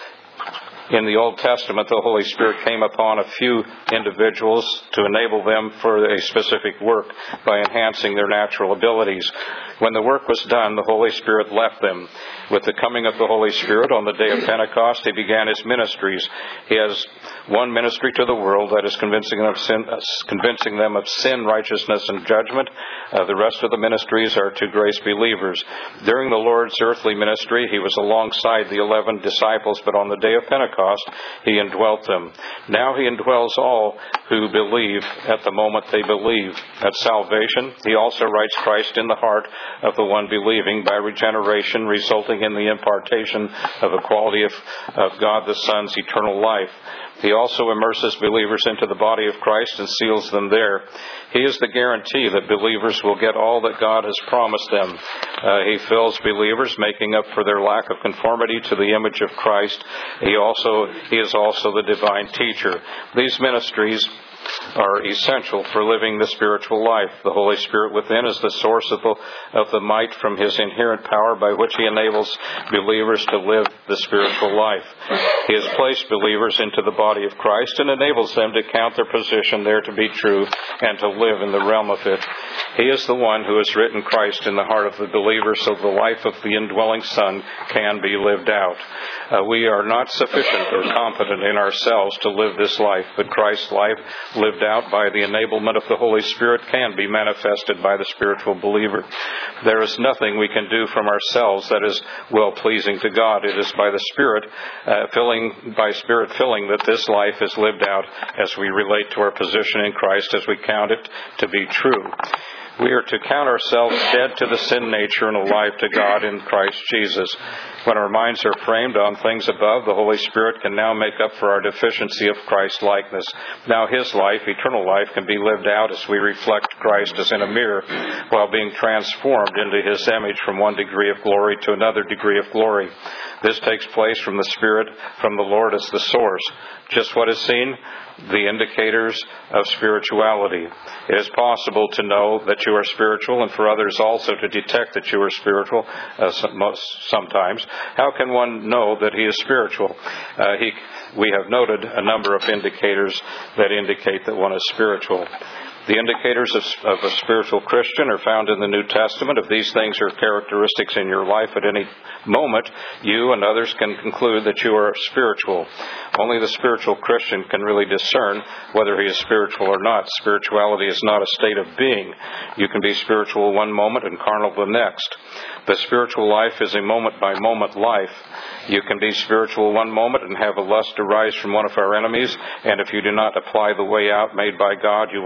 in the Old Testament, the Holy Spirit came upon a few individuals to enable them for a specific work by enhancing their natural abilities. When the work was done, the Holy Spirit left them. With the coming of the Holy Spirit on the day of Pentecost, He began His ministries. He has one ministry to the world, that is convincing them of sin, uh, convincing them of sin, righteousness, and judgment. Uh, the rest of the ministries are to grace believers. During the Lord's earthly ministry, He was alongside the eleven disciples, but on the day of Pentecost, He indwelt them. Now He indwells all who believe at the moment they believe. At salvation, He also writes Christ in the heart of the one believing by regeneration, resulting in the impartation of a quality of, of God the Son's eternal life. He also immerses believers into the body of Christ and seals them there. He is the guarantee that believers will get all that God has promised them. Uh, he fills believers, making up for their lack of conformity to the image of Christ. He also, he is also the divine teacher. These ministries are essential for living the spiritual life. The Holy Spirit within is the source of the, of the might from His inherent power by which He enables believers to live the spiritual life. He has placed believers into the body of Christ and enables them to count their position there to be true and to live in the realm of it. He is the one who has written Christ in the heart of the believer so the life of the indwelling Son can be lived out. Uh, we are not sufficient or competent in ourselves to live this life, but Christ's life lived out by the enablement of the Holy Spirit can be manifested by the spiritual believer. There is nothing we can do from ourselves that is well-pleasing to God. It is by the Spirit uh, filling, by Spirit filling that this life is lived out as we relate to our position in Christ, as we count it to be true. We are to count ourselves dead to the sin nature and alive to God in Christ Jesus. When our minds are framed on things above, the Holy Spirit can now make up for our deficiency of Christ-likeness. Now His life, eternal life, can be lived out as we reflect Christ as in a mirror, while being transformed into His image from one degree of glory to another degree of glory. This takes place from the Spirit, from the Lord as the source. Just what is seen? The indicators of spirituality. It is possible to know that you are spiritual and for others also to detect that you are spiritual uh, sometimes. How can one know that he is spiritual? Uh, he, we have noted a number of indicators that indicate that one is spiritual. The indicators of, of a spiritual Christian are found in the New Testament. If these things are characteristics in your life at any moment, you and others can conclude that you are spiritual. Only the spiritual Christian can really discern whether he is spiritual or not. Spirituality is not a state of being. You can be spiritual one moment and carnal the next. The spiritual life is a moment-by-moment life. You can be spiritual one moment and have a lust arise from one of our enemies, and if you do not apply the way out made by God, you will succumb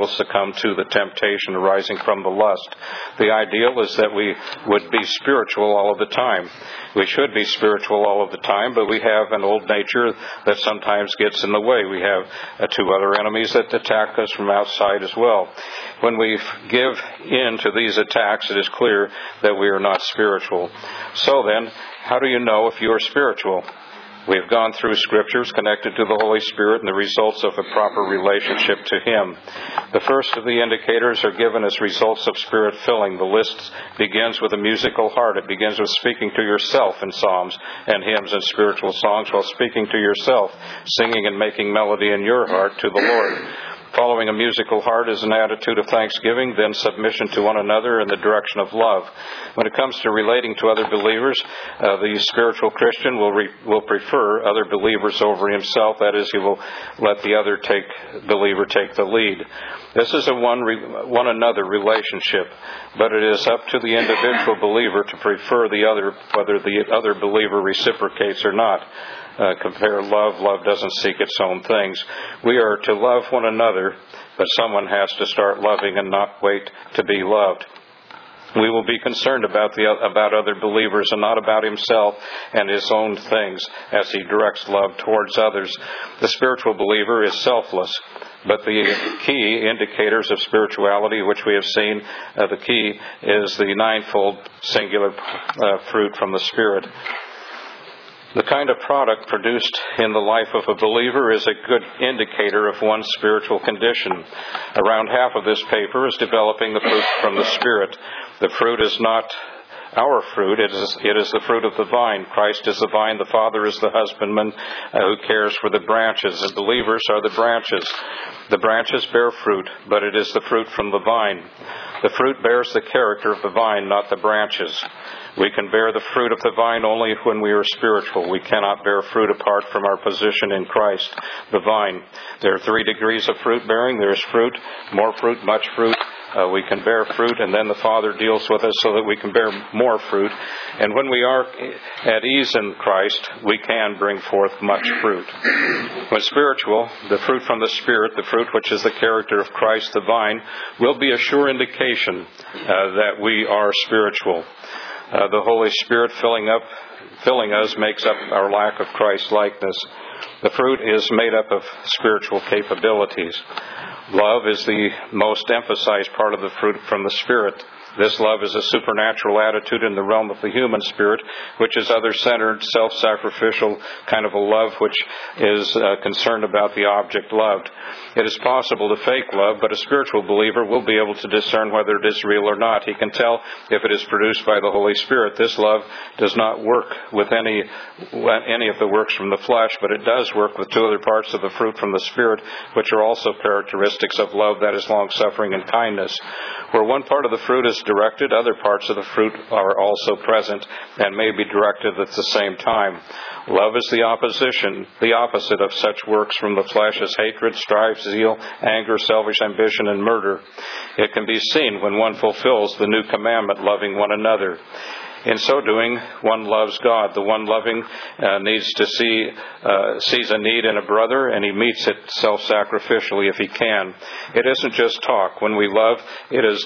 succumb to the temptation arising from the lust. The ideal is that we would be spiritual all of the time. We should be spiritual all of the time, but we have an old nature that sometimes gets in the way. We have uh, two other enemies that attack us from outside as well. When we give in to these attacks, it is clear that we are not spiritual. So then, how do you know if you are spiritual? We have gone through scriptures connected to the Holy Spirit and the results of a proper relationship to Him. The first of the indicators are given as results of Spirit filling. The list begins with a musical heart. It begins with speaking to yourself in psalms and hymns and spiritual songs while speaking to yourself, singing and making melody in your heart to the Lord. Following a musical heart is an attitude of thanksgiving, then submission to one another in the direction of love. When it comes to relating to other believers, uh, the spiritual Christian will re- will prefer other believers over himself. That is, he will let the other take believer take the lead. This is a one re- one another relationship, but it is up to the individual believer to prefer the other, whether the other believer reciprocates or not. Uh, compare love. Love doesn't seek its own things. We are to love one another, but someone has to start loving and not wait to be loved. We will be concerned about the about other believers and not about himself and his own things as he directs love towards others. The spiritual believer is selfless, but the key indicators of spirituality, which we have seen, uh, the key is the ninefold singular uh, fruit from the Spirit. The kind of product produced in the life of a believer is a good indicator of one's spiritual condition. Around half of this paper is developing the fruit from the Spirit. The fruit is not our fruit. It is, it is the fruit of the vine. Christ is the vine. The Father is the husbandman uh, who cares for the branches. And believers are the branches. The branches bear fruit, but it is the fruit from the vine. The fruit bears the character of the vine, not the branches. We can bear the fruit of the vine only when we are spiritual. We cannot bear fruit apart from our position in Christ, the vine. There are three degrees of fruit bearing. There is fruit, more fruit, much fruit. Uh, we can bear fruit, and then the Father deals with us so that we can bear more fruit. And when we are at ease in Christ, we can bring forth much fruit. When spiritual, the fruit from the Spirit, the fruit which is the character of Christ, the vine, will be a sure indication uh, that we are spiritual. Uh, the Holy Spirit filling up, filling us makes up our lack of Christ-likeness. The fruit is made up of spiritual capabilities. Love is the most emphasized part of the fruit from the Spirit. This love is a supernatural attitude in the realm of the human spirit, which is other-centered, self-sacrificial kind of a love which is uh, concerned about the object loved. It is possible to fake love, but a spiritual believer will be able to discern whether it is real or not. He can tell if it is produced by the Holy Spirit. This love does not work with any any of the works from the flesh, but it does work with two other parts of the fruit from the Spirit, which are also characteristics of love, that is long-suffering and kindness. Where one part of the fruit is directed, other parts of the fruit are also present and may be directed at the same time. Love is the opposition, the opposite of such works from the flesh as hatred, strife, zeal, anger, selfish ambition, and murder. It can be seen when one fulfills the new commandment, loving one another. In so doing, one loves God. The one loving uh, needs to see, uh, sees a need in a brother, and he meets it self-sacrificially if he can. It isn't just talk. When we love, it is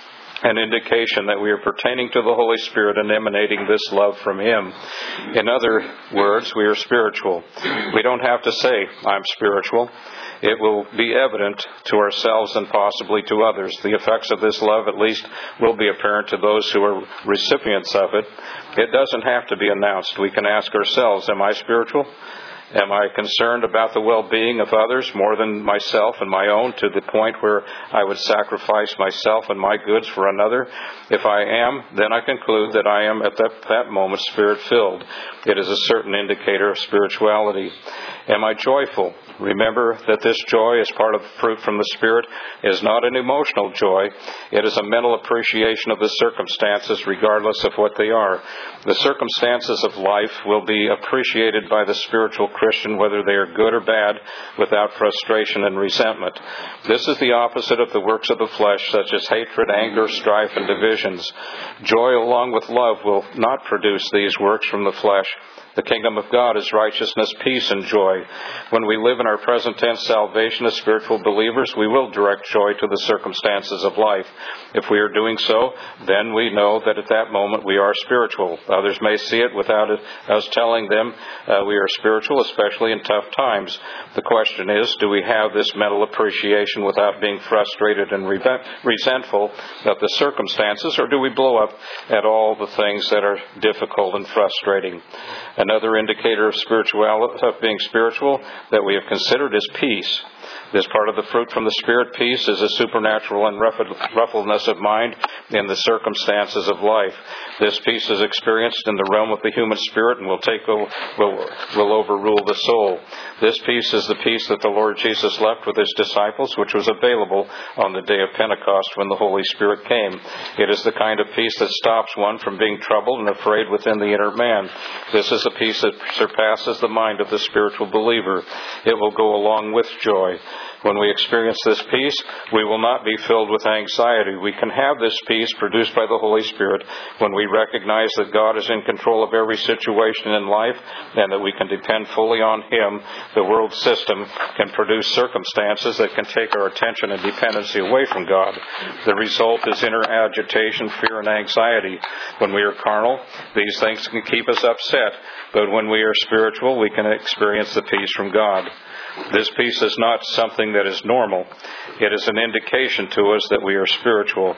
an indication that we are pertaining to the Holy Spirit and emanating this love from Him. In other words, we are spiritual. We don't have to say, I'm spiritual. It will be evident to ourselves and possibly to others. The effects of this love, at least, will be apparent to those who are recipients of it. It doesn't have to be announced. We can ask ourselves, am I spiritual? Am I concerned about the well-being of others more than myself and my own, to the point where I would sacrifice myself and my goods for another? If I am, then I conclude that I am at that, that moment Spirit-filled. It is a certain indicator of spirituality. Am I joyful? Remember that this joy, as part of the fruit from the Spirit, is not an emotional joy. It is a mental appreciation of the circumstances, regardless of what they are. The circumstances of life will be appreciated by the spiritual Christian, whether they are good or bad, without frustration and resentment. This is the opposite of the works of the flesh, such as hatred, anger, strife, and divisions. Joy, along with love, will not produce these works from the flesh, The kingdom of God is righteousness, peace, and joy. When we live in our present tense salvation as spiritual believers, we will direct joy to the circumstances of life. If we are doing so, then we know that at that moment we are spiritual. Others may see it without us telling them uh, we are spiritual, especially in tough times. The question is, do we have this mental appreciation without being frustrated and resentful of the circumstances, or do we blow up at all the things that are difficult and frustrating? Another indicator of spirituality, of being spiritual, that we have considered is peace. This part of the fruit from the Spirit, peace, is a supernatural unruffledness of mind in the circumstances of life. This peace is experienced in the realm of the human spirit and will take will, will overrule the soul. This peace is the peace that the Lord Jesus left with His disciples, which was available on the day of Pentecost when the Holy Spirit came. It is the kind of peace that stops one from being troubled and afraid within the inner man. This is a peace that surpasses the mind of the spiritual believer. It will go along with joy. When we experience this peace, we will not be filled with anxiety. We can have this peace produced by the Holy Spirit when we recognize that God is in control of every situation in life and that we can depend fully on Him. The world system can produce circumstances that can take our attention and dependency away from God. The result is inner agitation, fear, and anxiety. When we are carnal, these things can keep us upset. But when we are spiritual, we can experience the peace from God. This peace is not something that is normal. It is an indication to us that we are spiritual.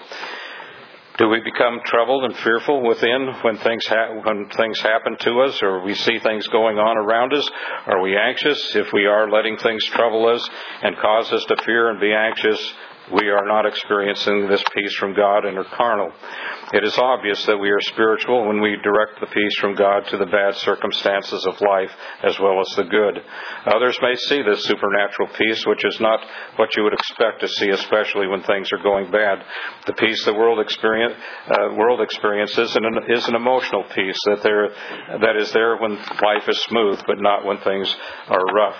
Do we become troubled and fearful within when things ha- when things happen to us, or we see things going on around us? Are we anxious? If we are letting things trouble us and cause us to fear and be anxious, we are not experiencing this peace from God and are carnal. It is obvious that we are spiritual when we direct the peace from God to the bad circumstances of life as well as the good. Others may see this supernatural peace, which is not what you would expect to see, especially when things are going bad. The peace the world, experience, uh, world experiences is an emotional peace that, there, that is there when life is smooth, but not when things are rough.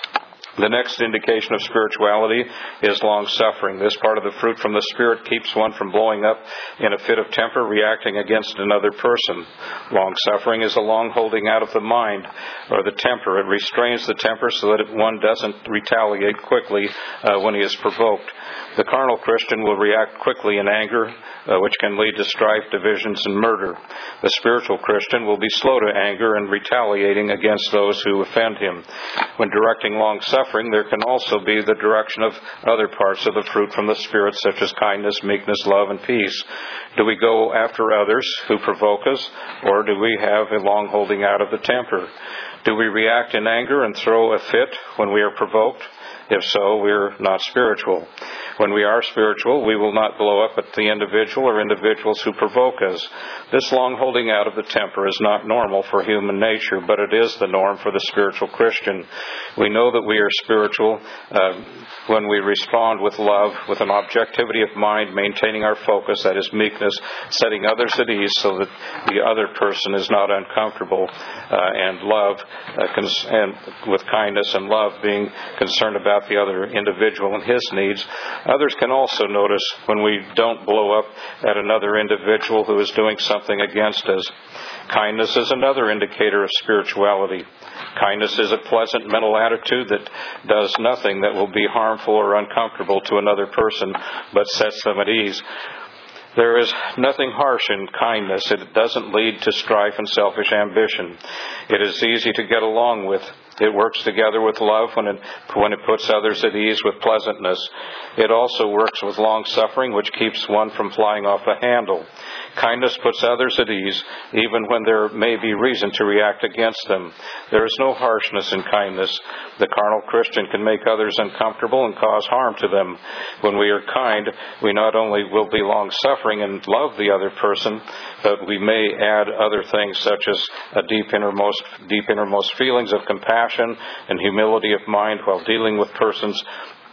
The next indication of spirituality is long-suffering. This part of the fruit from the Spirit keeps one from blowing up in a fit of temper, reacting against another person. Long-suffering is a long holding out of the mind or the temper. It restrains the temper so that one doesn't retaliate quickly uh, when he is provoked. The carnal Christian will react quickly in anger, uh, which can lead to strife, divisions, and murder. The spiritual Christian will be slow to anger and retaliating against those who offend him. When directing long-suffering, there can also be the direction of other parts of the fruit from the Spirit, such as kindness, meekness, love, and peace. Do we go after others who provoke us, or do we have a long holding out of the temper? Do we react in anger and throw a fit when we are provoked? If so, we're not spiritual. When we are spiritual, we will not blow up at the individual or individuals who provoke us. This long holding out of the temper is not normal for human nature, but it is the norm for the spiritual Christian. We know that we are spiritual uh, when we respond with love, with an objectivity of mind, maintaining our focus, that is meekness, setting others at ease so that the other person is not uncomfortable, uh, and love, uh, cons- and with kindness and love, being concerned about the other individual and his needs. Others can also notice when we don't blow up at another individual who is doing something against us. Kindness is another indicator of spirituality. Kindness is a pleasant mental attitude that does nothing that will be harmful or uncomfortable to another person, but sets them at ease. There is nothing harsh in kindness. It doesn't lead to strife and selfish ambition. It is easy to get along with. It works together with love when it, when it puts others at ease with pleasantness. It also works with long-suffering, which keeps one from flying off the handle. Kindness puts others at ease, even when there may be reason to react against them. There is no harshness in kindness. The carnal Christian can make others uncomfortable and cause harm to them. When we are kind, we not only will be long-suffering and love the other person, but we may add other things such as a deep innermost, deep innermost feelings of compassion and humility of mind while dealing with persons,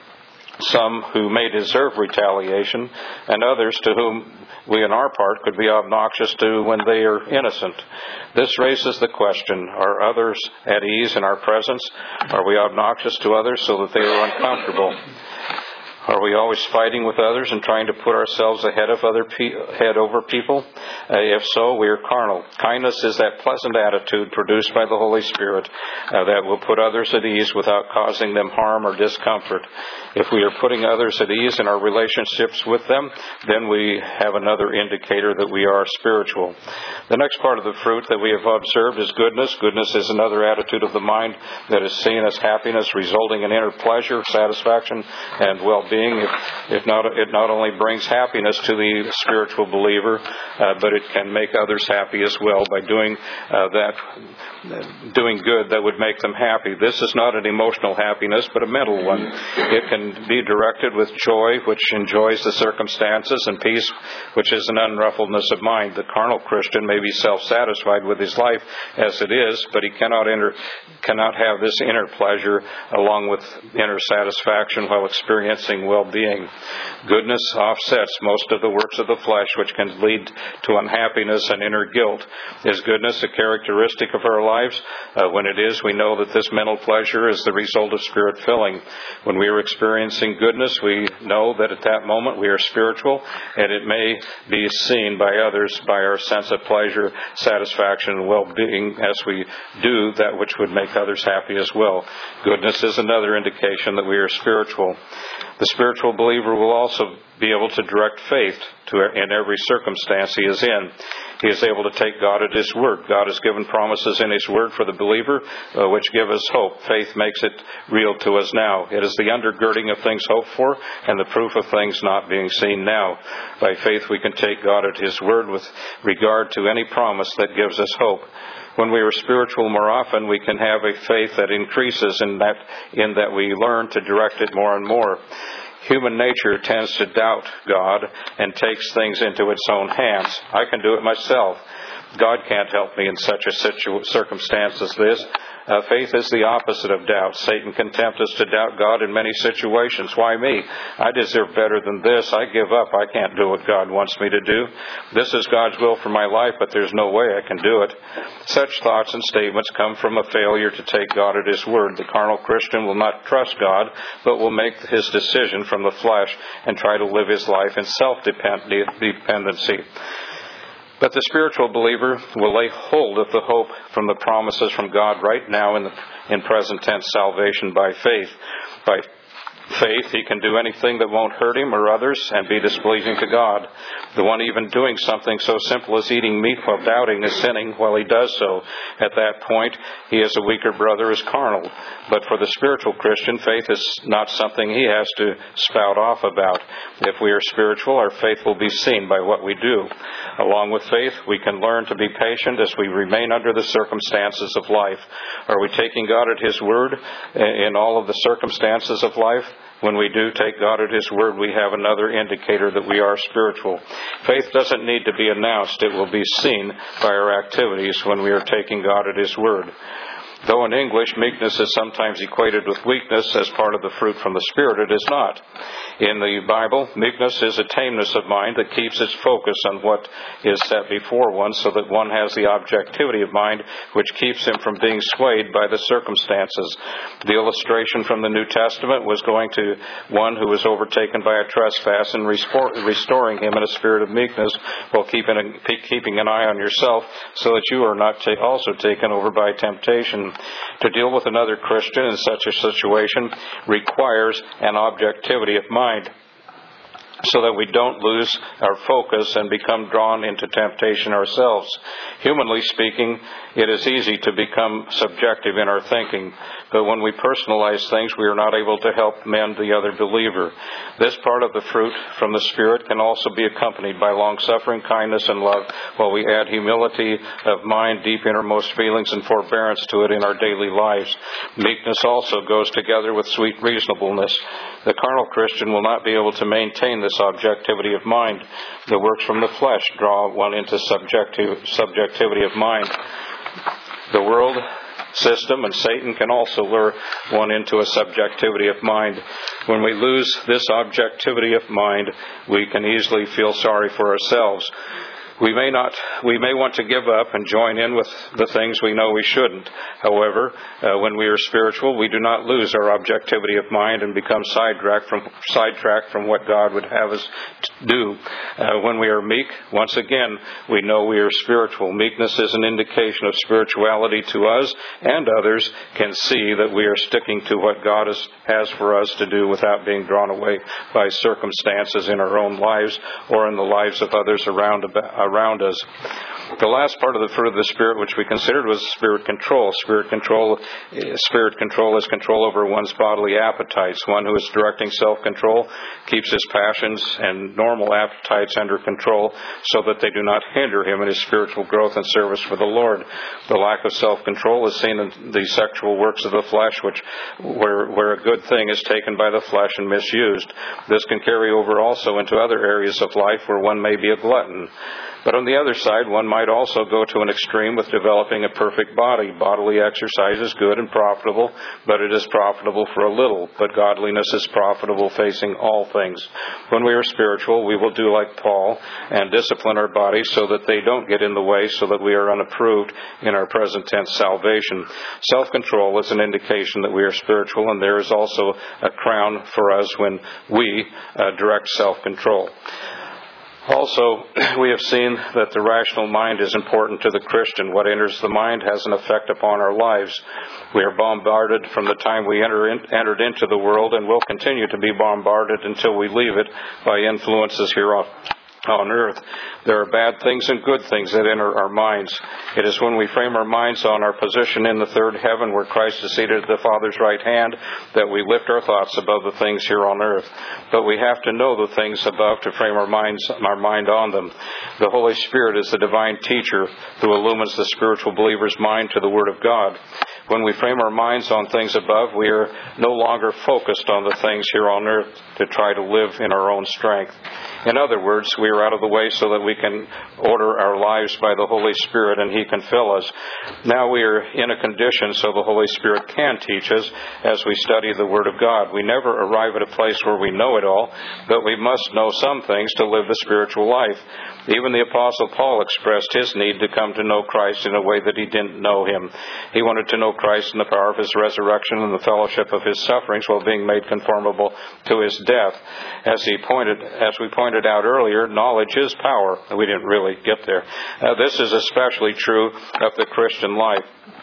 some who may deserve retaliation, and others to whom we on our part could be obnoxious to when they are innocent. This raises the question, are others at ease in our presence? Are we obnoxious to others so that they are uncomfortable? Are we always fighting with others and trying to put ourselves ahead of other pe- head over people? Uh, if so, we are carnal. Kindness is that pleasant attitude produced by the Holy Spirit uh, that will put others at ease without causing them harm or discomfort. If we are putting others at ease in our relationships with them, then we have another indicator that we are spiritual. The next part of the fruit that we have observed is goodness. Goodness is another attitude of the mind that is seen as happiness, resulting in inner pleasure, satisfaction, and well-being. If, if not, it not only brings happiness to the spiritual believer, uh, but it can make others happy as well by doing uh, that, doing good that would make them happy. This is not an emotional happiness, but a mental one. It can be directed with joy, which enjoys the circumstances, and peace, which is an unruffledness of mind. The carnal Christian may be self-satisfied with his life as it is, but he cannot enter, cannot have this inner pleasure along with inner satisfaction while experiencing well-being. Goodness offsets most of the works of the flesh, which can lead to unhappiness and inner guilt. Is goodness a characteristic of our lives? Uh, when it is, we know that this mental pleasure is the result of spirit filling. When we are experiencing goodness, we know that at that moment we are spiritual, and it may be seen by others by our sense of pleasure, satisfaction, and well-being as we do that which would make others happy as well. Goodness is another indication that we are spiritual. The spiritual believer will also be able to direct faith to in every circumstance he is in. He is able to take God at His word. God has given promises in His word for the believer, uh, which give us hope. Faith makes it real to us now. It is the undergirding of things hoped for and the proof of things not being seen now. By faith we can take God at His word with regard to any promise that gives us hope. When we are spiritual more often, we can have a faith that increases in that, in that we learn to direct it more and more. Human nature tends to doubt God and takes things into its own hands. I can do it myself. God can't help me in such a situ- circumstance as this. Uh, faith is the opposite of doubt. Satan can tempt us to doubt God in many situations. Why me? I deserve better than this. I give up. I can't do what God wants me to do. This is God's will for my life, but there's no way I can do it. Such thoughts and statements come from a failure to take God at His word. The carnal Christian will not trust God, but will make his decision from the flesh and try to live his life in self-dependency. But the spiritual believer will lay hold of the hope from the promises from God right now in the in present tense salvation by faith. By faith, he can do anything that won't hurt him or others and be displeasing to God. The one even doing something so simple as eating meat while doubting is sinning while he does so. At that point, he is a weaker brother, is carnal. But for the spiritual Christian, faith is not something he has to spout off about. If we are spiritual, our faith will be seen by what we do. Along with faith, we can learn to be patient as we remain under the circumstances of life. Are we taking God at His word in all of the circumstances of life? When we do take God at His word, we have another indicator that we are spiritual. Faith doesn't need to be announced. It will be seen by our activities when we are taking God at His word. Though in English, meekness is sometimes equated with weakness as part of the fruit from the Spirit, it is not. In the Bible, meekness is a tameness of mind that keeps its focus on what is set before one so that one has the objectivity of mind which keeps him from being swayed by the circumstances. The illustration from the New Testament was going to one who was overtaken by a trespass and restoring him in a spirit of meekness while keeping, a, keeping an eye on yourself so that you are not ta- also taken over by temptation. To deal with another Christian in such a situation requires an objectivity of mind, so that we don't lose our focus and become drawn into temptation ourselves. Humanly speaking, it is easy to become subjective in our thinking, but when we personalize things, we are not able to help mend the other believer. This part of the fruit from the Spirit can also be accompanied by long-suffering, kindness, and love, while we add humility of mind, deep innermost feelings, and forbearance to it in our daily lives. Meekness also goes together with sweet reasonableness. The carnal Christian will not be able to maintain this objectivity of mind. The works from the flesh draw one into subjective, subjectivity of mind. The world system and Satan can also lure one into a subjectivity of mind. When we lose this objectivity of mind, we can easily feel sorry for ourselves. We may not, we may want to give up and join in with the things we know we shouldn't. However, uh, when we are spiritual, we do not lose our objectivity of mind and become sidetracked from, sidetracked from what God would have us do. Uh, when we are meek, once again, we know we are spiritual. Meekness is an indication of spirituality to us, and others can see that we are sticking to what God is, has for us to do without being drawn away by circumstances in our own lives or in the lives of others around about around us. The last part of the fruit of the Spirit which we considered was spirit control. Spirit control, spirit control is control over one's bodily appetites. One who is directing self-control keeps his passions and normal appetites under control so that they do not hinder him in his spiritual growth and service for the Lord. The lack of self-control is seen in the sexual works of the flesh, which where, where a good thing is taken by the flesh and misused. This can carry over also into other areas of life where one may be a glutton. But on the other side, one might also go to an extreme with developing a perfect body. Bodily exercise is good and profitable, but it is profitable for a little. But godliness is profitable facing all things. When we are spiritual, we will do like Paul and discipline our bodies so that they don't get in the way, so that we are unapproved in our present tense salvation. Self-control is an indication that we are spiritual, and there is also a crown for us when we uh, direct self-control. Also, we have seen that the rational mind is important to the Christian. What enters the mind has an effect upon our lives. We are bombarded from the time we enter in, entered into the world, and will continue to be bombarded until we leave it by influences here on on earth. There are bad things and good things that enter our minds. It is when we frame our minds on our position in the third heaven, where Christ is seated at the Father's right hand, that we lift our thoughts above the things here on earth. But we have to know the things above to frame our minds, our mind on them. The Holy Spirit is the divine teacher who illumines the spiritual believer's mind to the Word of God. When we frame our minds on things above, we are no longer focused on the things here on earth to try to live in our own strength. In other words, we are out of the way so that we can order our lives by the Holy Spirit and He can fill us. Now we are in a condition so the Holy Spirit can teach us as we study the Word of God. We never arrive at a place where we know it all, but we must know some things to live the spiritual life. Even the Apostle Paul expressed his need to come to know Christ in a way that he didn't know Him. He wanted to know Christ in the power of His resurrection and the fellowship of His sufferings while being made conformable to His death. As he pointed, as we pointed out earlier, knowledge is power. We didn't really get there. Uh, this is especially true of the Christian life.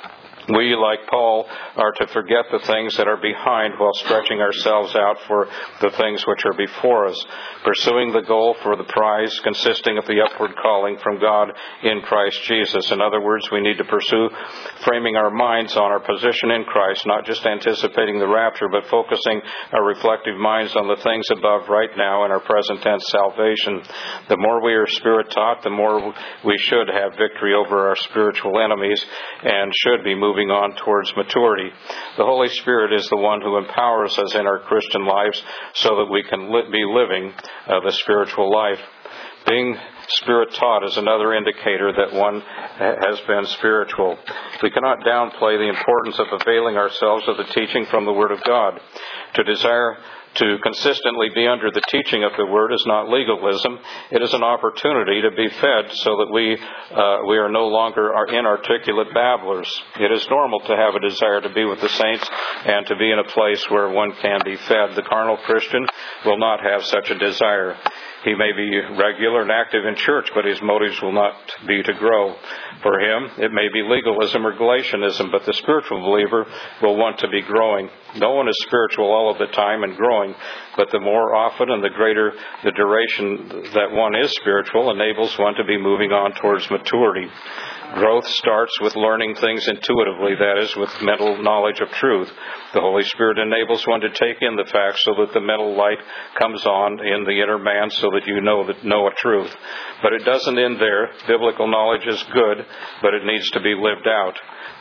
We, like Paul, are to forget the things that are behind while stretching ourselves out for the things which are before us, pursuing the goal for the prize consisting of the upward calling from God in Christ Jesus. In other words, we need to pursue framing our minds on our position in Christ, not just anticipating the rapture, but focusing our reflective minds on the things above right now in our present tense salvation. The more we are Spirit-taught, the more we should have victory over our spiritual enemies and should be moving Moving on towards maturity. The Holy Spirit is the one who empowers us in our Christian lives so that we can li- be living uh, the spiritual life. Being Spirit-taught is another indicator that one has been spiritual. We cannot downplay the importance of availing ourselves of the teaching from the Word of God. To desire to consistently be under the teaching of the Word is not legalism. It is an opportunity to be fed so that we uh, we are no longer inarticulate babblers. It is normal to have a desire to be with the saints and to be in a place where one can be fed. The carnal Christian will not have such a desire. He may be regular and active in church, but his motives will not be to grow. For him, it may be legalism or Galatianism, but the spiritual believer will want to be growing. No one is spiritual all of the time and growing, but the more often and the greater the duration that one is spiritual enables one to be moving on towards maturity. Growth starts with learning things intuitively, that is, with mental knowledge of truth. The Holy Spirit enables one to take in the facts so that the mental light comes on in the inner man so that you know that know a truth. But it doesn't end there. Biblical knowledge is good, but it needs to be lived out.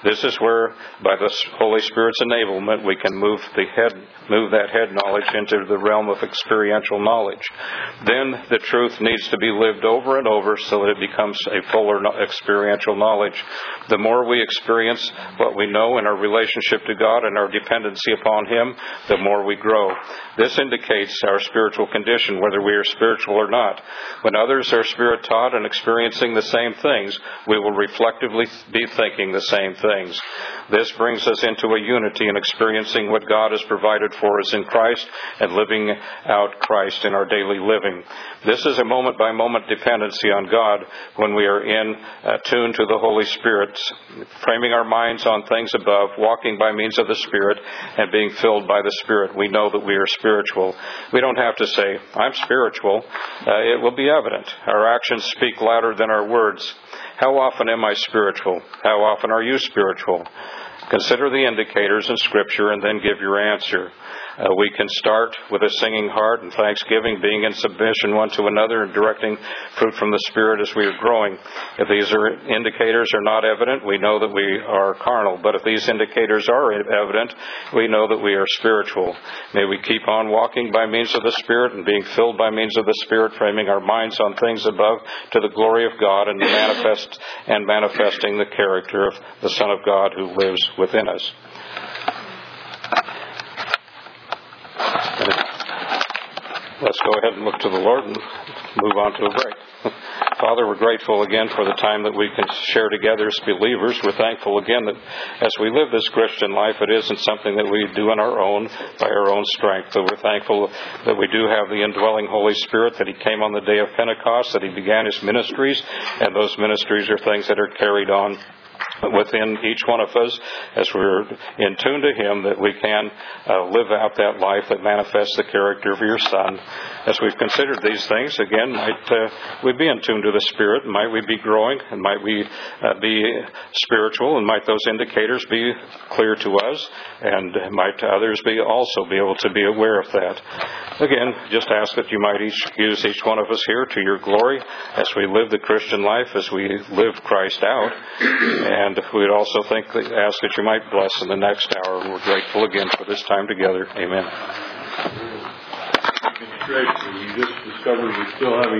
This is where, by the Holy Spirit's enablement, we can move the head, move that head knowledge into the realm of experiential knowledge. Then the truth needs to be lived over and over so that it becomes a fuller experiential knowledge. The more we experience what we know in our relationship to God and our dependency upon Him, the more we grow. This indicates our spiritual condition, whether we are spiritual or not. When others are Spirit-taught and experiencing the same things, we will reflectively be thinking the same things. This brings us into a unity in experiencing what God has provided for us in Christ and living out Christ in our daily living. This is a moment-by-moment dependency on God when we are in uh, tune to the Holy Spirit, framing our minds on things above, walking by means of the Spirit, and being filled by the Spirit. We know that we are spiritual. We don't have to say, I'm spiritual. Uh, it will be evident. Our actions speak louder than our words. How often am I spiritual? How often are you spiritual? Consider the indicators in Scripture and then give your answer. Uh, we can start with a singing heart and thanksgiving, being in submission one to another and directing fruit from the Spirit as we are growing. If these are indicators are not evident, we know that we are carnal. But if these indicators are evident, we know that we are spiritual. May we keep on walking by means of the Spirit and being filled by means of the Spirit, framing our minds on things above to the glory of God and manifest and manifesting the character of the Son of God who lives within us. Let's go ahead and look to the Lord and move on to a break. Father, we're grateful again for the time that we can share together as believers. We're thankful again that as we live this Christian life, it isn't something that we do on our own, by our own strength. But we're thankful that we do have the indwelling Holy Spirit, that He came on the day of Pentecost, that He began His ministries, and those ministries are things that are carried on within each one of us as we're in tune to Him, that we can uh, live out that life that manifests the character of Your Son. As we've considered these things, again, might uh, we be in tune to the Spirit? Might we be growing? And might we uh, be spiritual? And might those indicators be clear to us? And might others be also be able to be aware of that? Again, just ask that You might each use each one of us here to Your glory as we live the Christian life, as we live Christ out. And we'd also think that, ask that You might bless in the next hour. And we're grateful again for this time together. Amen. It's great. We just discovered we still have